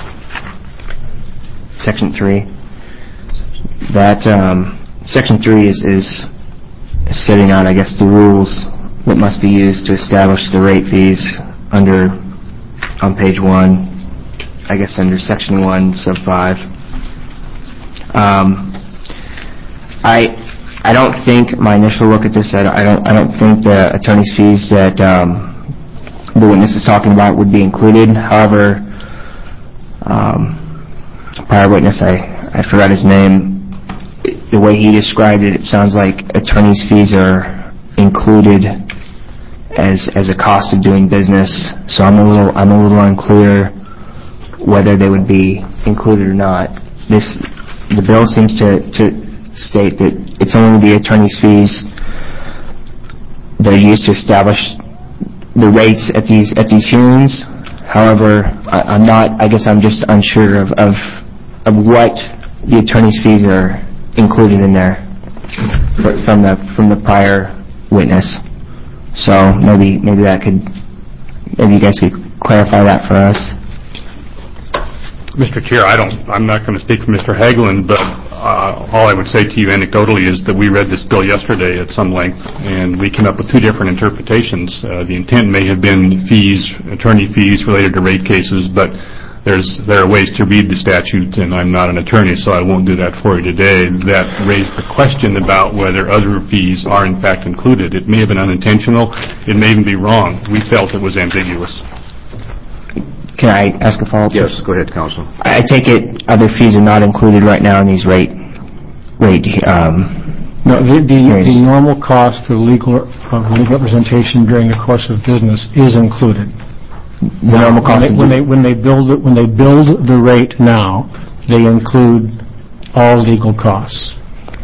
Section three. That um, Section three is, is setting out, I guess, the rules that must be used to establish the rate fees under, on page one, I guess under Section one, sub five. Um, I I don't think my initial look at this, I don't I don't, I don't think the attorney's fees that um, the witness is talking about would be included. However, um, prior witness, I, I forgot his name, the way he described it, it sounds like attorney's fees are included as as a cost of doing business. So I'm a little I'm a little unclear whether they would be included or not. This the bill seems to, to state that it's only the attorney's fees that are used to establish the rates at these at these hearings. However, I, I'm not. I guess I'm just unsure of. of of what the attorney's fees are included in there from the from the prior witness. So maybe maybe that could maybe you guys could clarify that for us. Mister Chair, I don't. I'm not going to speak for Mister Hagelin, but uh, all I would say to you anecdotally is that we read this bill yesterday at some length, and we came up with two different interpretations. Uh, the intent may have been fees, attorney fees related to rate cases, but There's, there are ways to read the statute, and I'm not an attorney, so I won't do that for you today, that raised the question about whether other fees are in fact included. It may have been unintentional. It may even be wrong. We felt it was ambiguous. Can I ask a follow-up? Yes, go ahead, Counsel. I take it other fees are not included right now in these rate, rate, um... No, the, the, the normal cost of legal, of legal representation during the course of business is included. The normal cost when they, when they when they build it, when they build the rate now, they include all legal costs.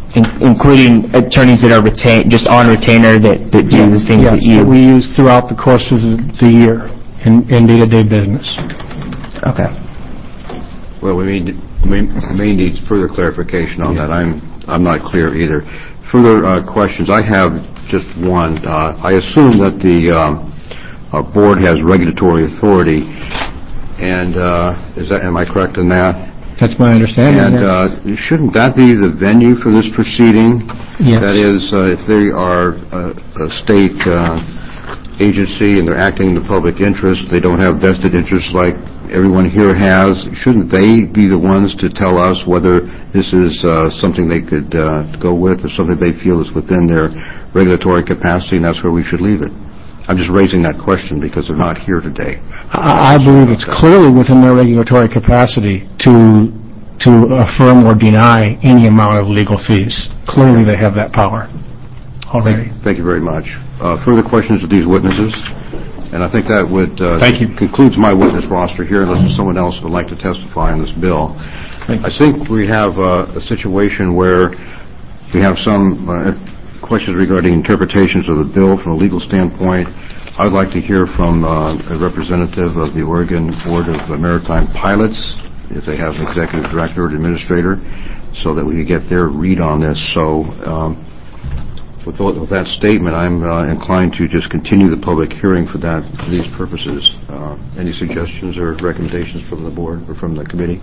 in- including attorneys that are retained, just on retainer that that do the things Yes, that you... that we use throughout the course of the the year in in day-to-day business. Okay. Well, we may, may may need further clarification on that. I'm I'm not clear either. Further uh, questions? I have just one. Uh, I assume that the um, uh, board has regulatory authority, and uh, is that, am I correct in that? That's my understanding. And yes. uh, shouldn't that be the venue for this proceeding? Yes. That is, uh, if they are a, a state uh, agency and they're acting in the public interest, they don't have vested interests like everyone here has, shouldn't they be the ones to tell us whether this is uh, something they could uh, go with or something they feel is within their regulatory capacity, and that's where we should leave it? I'm just raising that question because they're not here today. I I believe it's clearly within their regulatory capacity to to affirm or deny any amount of legal fees. Clearly, they have that power already. Thank, thank you very much. Uh, further questions of these witnesses? And I think that would uh, Thank you. concludes my witness roster here, unless someone else would like to testify on this bill. I think we have uh, a situation where we have some uh, questions regarding interpretations of the bill from a legal standpoint. I'd like to hear from uh, a representative of the Oregon Board of Maritime Pilots, if they have an executive director or administrator, so that we could get their read on this. So um, with, with that statement, I'm uh, inclined to just continue the public hearing for that for these purposes. Uh, any suggestions or recommendations from the board or from the committee?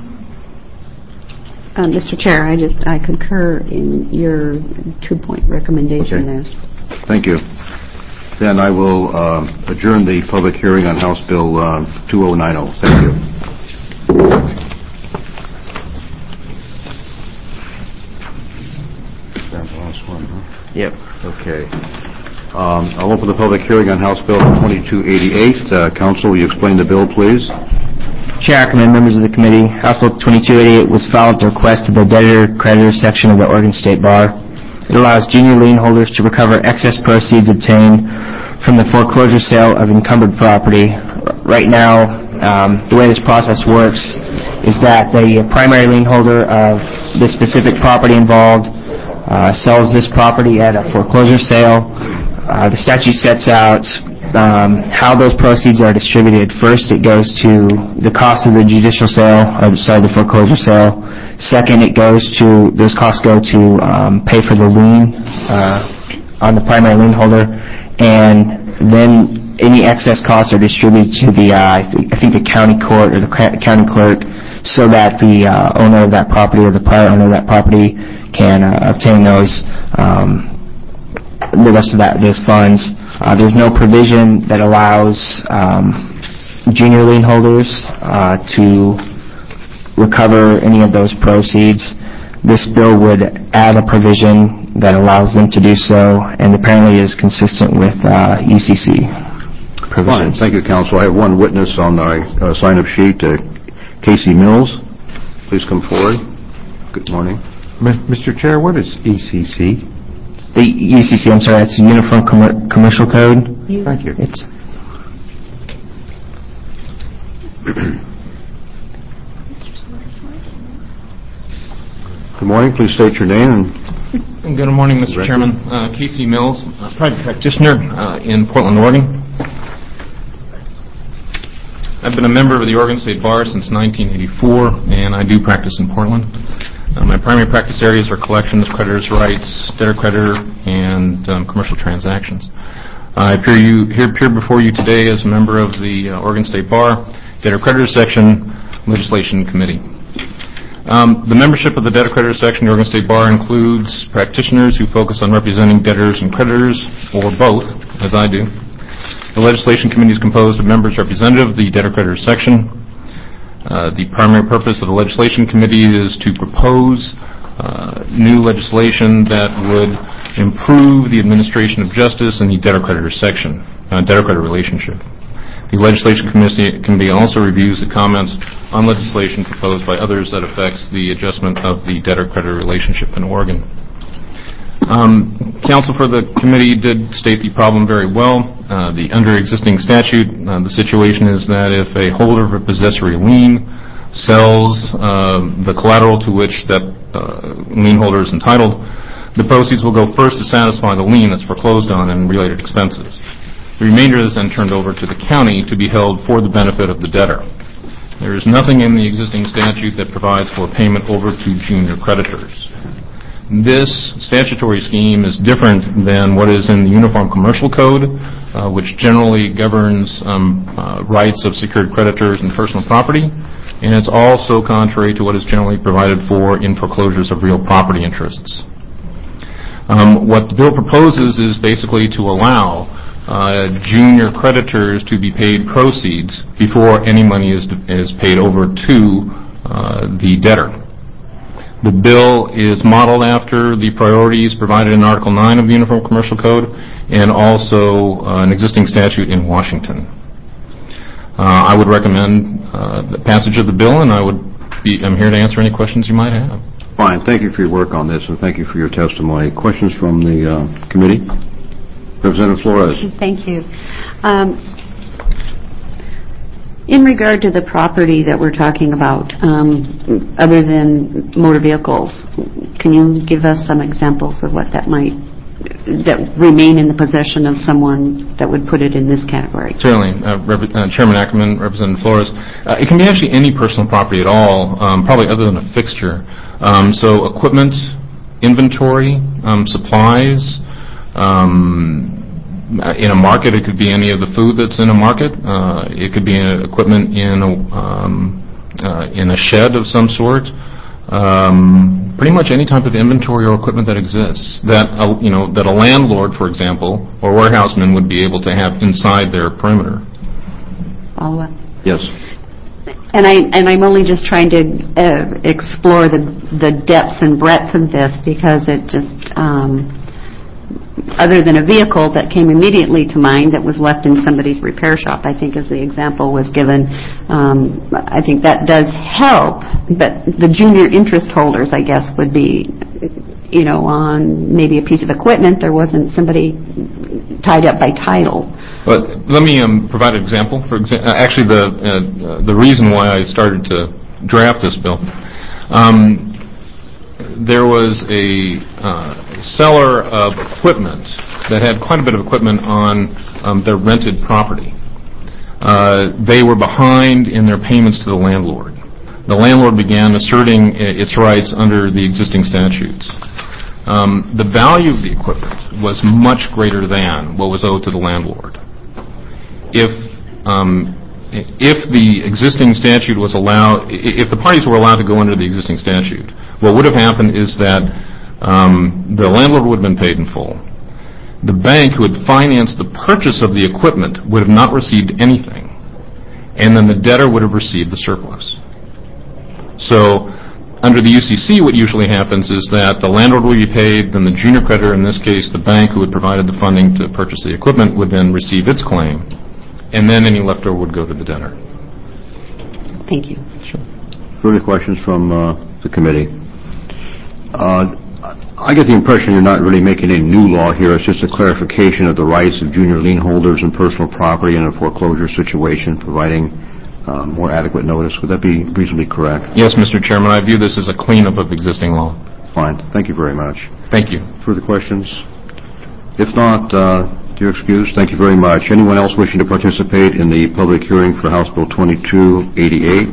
Uh, Mister Chair, I just, I concur in your two-point recommendation Okay. there. Thank you. Then I will uh, adjourn the public hearing on House Bill uh, two thousand ninety. Thank you. That's the last one, huh? Yep. Okay. Um, I'll open the public hearing on House Bill twenty-two eighty-eight. Uh, Council, will you explain the bill, please? Chair Ackerman, members of the committee, House Bill twenty-two eighty-eight was filed at the request of the debtor-creditor section of the Oregon State Bar. It allows junior lien holders to recover excess proceeds obtained from the foreclosure sale of encumbered property. Right now, um, the way this process works is that the primary lien holder of the specific property involved uh, sells this property at a foreclosure sale. Uh, the statute sets out um, how those proceeds are distributed. First, it goes to the cost of the judicial sale, or the, sorry, the foreclosure sale. Second, it goes to, those costs go to um, pay for the lien uh, on the primary lien holder, and then any excess costs are distributed to the, uh, I, th- I think the county court or the ca- county clerk, so that the uh, owner of that property or the prior owner of that property can uh, obtain those, um, the rest of that those funds. Uh, there's no provision that allows um, junior lien holders uh, to recover any of those proceeds. This bill would add a provision that allows them to do so, and apparently is consistent with uh, U C C Fine. provisions. Thank you, Counsel. I have one witness on the uh, sign-up sheet, uh, Casey Mills. Please come forward. Good morning. Mister Chair, what is E C C? The U C C, I'm sorry, it's the Uniform Com- Commercial Code. Thank you. It's Good morning. Please state your name and Good morning, Mister Record. Chairman. Uh, Casey Mills, a private practitioner uh, in Portland, Oregon. I've been a member of the Oregon State Bar since nineteen eighty-four, and I do practice in Portland. Uh, my primary practice areas are collections, creditors' rights, debtor-creditor, and um, commercial transactions. I appear, you, here, appear before you today as a member of the uh, Oregon State Bar Debtor-Creditor Section Legislation Committee. Um, the membership of the debtor-creditor section of the Oregon State Bar includes practitioners who focus on representing debtors and creditors, or both, as I do. The legislation committee is composed of members representative of the debtor-creditor section. Uh, the primary purpose of the legislation committee is to propose uh, new legislation that would improve the administration of justice in the debtor-creditor section, uh, debtor-creditor relationship. The legislation committee also reviews the comments on legislation proposed by others that affects the adjustment of the debtor-creditor relationship in Oregon. Um, counsel for the committee did state the problem very well. Uh, the under existing statute, uh, the situation is that if a holder of a possessory lien sells uh, the collateral to which that uh, lien holder is entitled, the proceeds will go first to satisfy the lien that's foreclosed on and related expenses. The remainder is then turned over to the county to be held for the benefit of the debtor. There is nothing in the existing statute that provides for payment over to junior creditors. This statutory scheme is different than what is in the Uniform Commercial Code, uh, which generally governs um, uh, rights of secured creditors and personal property, and it's also contrary to what is generally provided for in foreclosures of real property interests. Um, what the bill proposes is basically to allow uh, junior creditors to be paid proceeds before any money is, is paid over to uh, the debtor. The bill is modeled after the priorities provided in Article nine of the Uniform Commercial Code and also uh, an existing statute in Washington. Uh, I would recommend uh, the passage of the bill, and I would be, I'm here to answer any questions you might have. Fine. Thank you for your work on this, and thank you for your testimony. Questions from the uh, committee? Representative Flores. Thank you. Um, in regard to the property that we're talking about, um, other than motor vehicles, can you give us some examples of what that might, that remain in the possession of someone that would put it in this category? Certainly. Uh, Rep- uh, Chairman Ackerman, Representative Flores. Uh, it can be actually any personal property at all, um, probably other than a fixture. Um, so equipment, inventory, um, supplies. Um, in a market, it could be any of the food that's in a market. Uh, it could be uh, equipment in a, um, uh, in a shed of some sort. Um, pretty much any type of inventory or equipment that exists that a, you know that a landlord, for example, or warehouseman would be able to have inside their perimeter. Follow up. Yes. And I and I'm only just trying to uh, explore the the depth and breadth of this because it just, um, other than a vehicle that came immediately to mind that was left in somebody's repair shop, I think as the example was given, um, I think that does help. But the junior interest holders, I guess, would be, you know, on maybe a piece of equipment. There wasn't somebody tied up by title. But let me um, provide an example. For exa- uh, actually, the uh, the reason why I started to draft this bill, um, there was a uh, seller of equipment that had quite a bit of equipment on um, their rented property. Uh, they were behind in their payments to the landlord. The landlord began asserting its rights under the existing statutes. Um, the value of the equipment was much greater than what was owed to the landlord. If um, if the existing statute was allowed, if the parties were allowed to go under the existing statute, what would have happened is that um, the landlord would have been paid in full. The bank who had financed the purchase of the equipment would have not received anything, and then the debtor would have received the surplus. So under the U C C, what usually happens is that the landlord will be paid, then the junior creditor, in this case the bank who had provided the funding to purchase the equipment, would then receive its claim, and then any leftover would go to the debtor. Thank you. Sure. Further questions from uh, the committee? Uh, I get the impression you're not really making any new law here. It's just a clarification of the rights of junior lien holders and personal property in a foreclosure situation, providing uh, more adequate notice. Would that be reasonably correct? Yes, Mister Chairman. I view this as a cleanup of existing law. Fine. Thank you very much. Thank you. Further questions? If not, uh, you're excused. Thank you very much. Anyone else wishing to participate in the public hearing for House Bill twenty-two eighty-eight?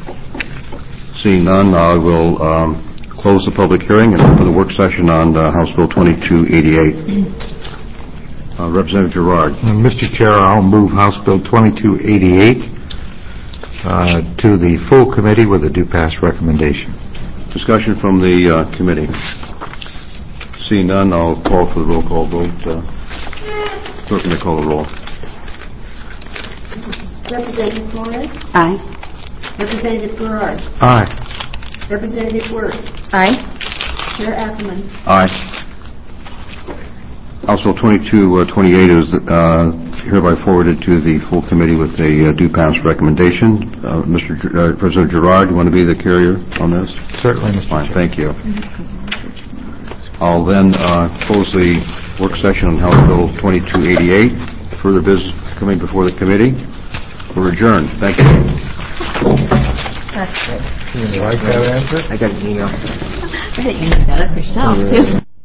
Seeing none, I will um, close the public hearing and open the work session on uh, House Bill twenty-two eighty-eight. Uh, Representative Gerard. Uh, Mister Chair, I'll move House Bill twenty-two eighty-eight uh, to the full committee with a due pass recommendation. Discussion from the uh, committee. Seeing none, I'll call for the roll call vote. Uh, Clerk, may call the roll. Representative Flores? Aye. Representative Gerard? Aye. Representative Wirth? Aye. Chair Ackerman? Aye. House Bill twenty-two twenty-eight is uh, hereby forwarded to the full committee with a uh, due pass recommendation. Uh, Mister G- uh, President Gerard, you want to be the carrier on this? Certainly, Mister Fine, Chair. thank you. I'll then uh, close the work session on House Bill twenty-two eighty-eight. Further business coming before the committee. We're adjourned. Thank you. That's good. You like that answer? I got an email. I think you know better yourself, too.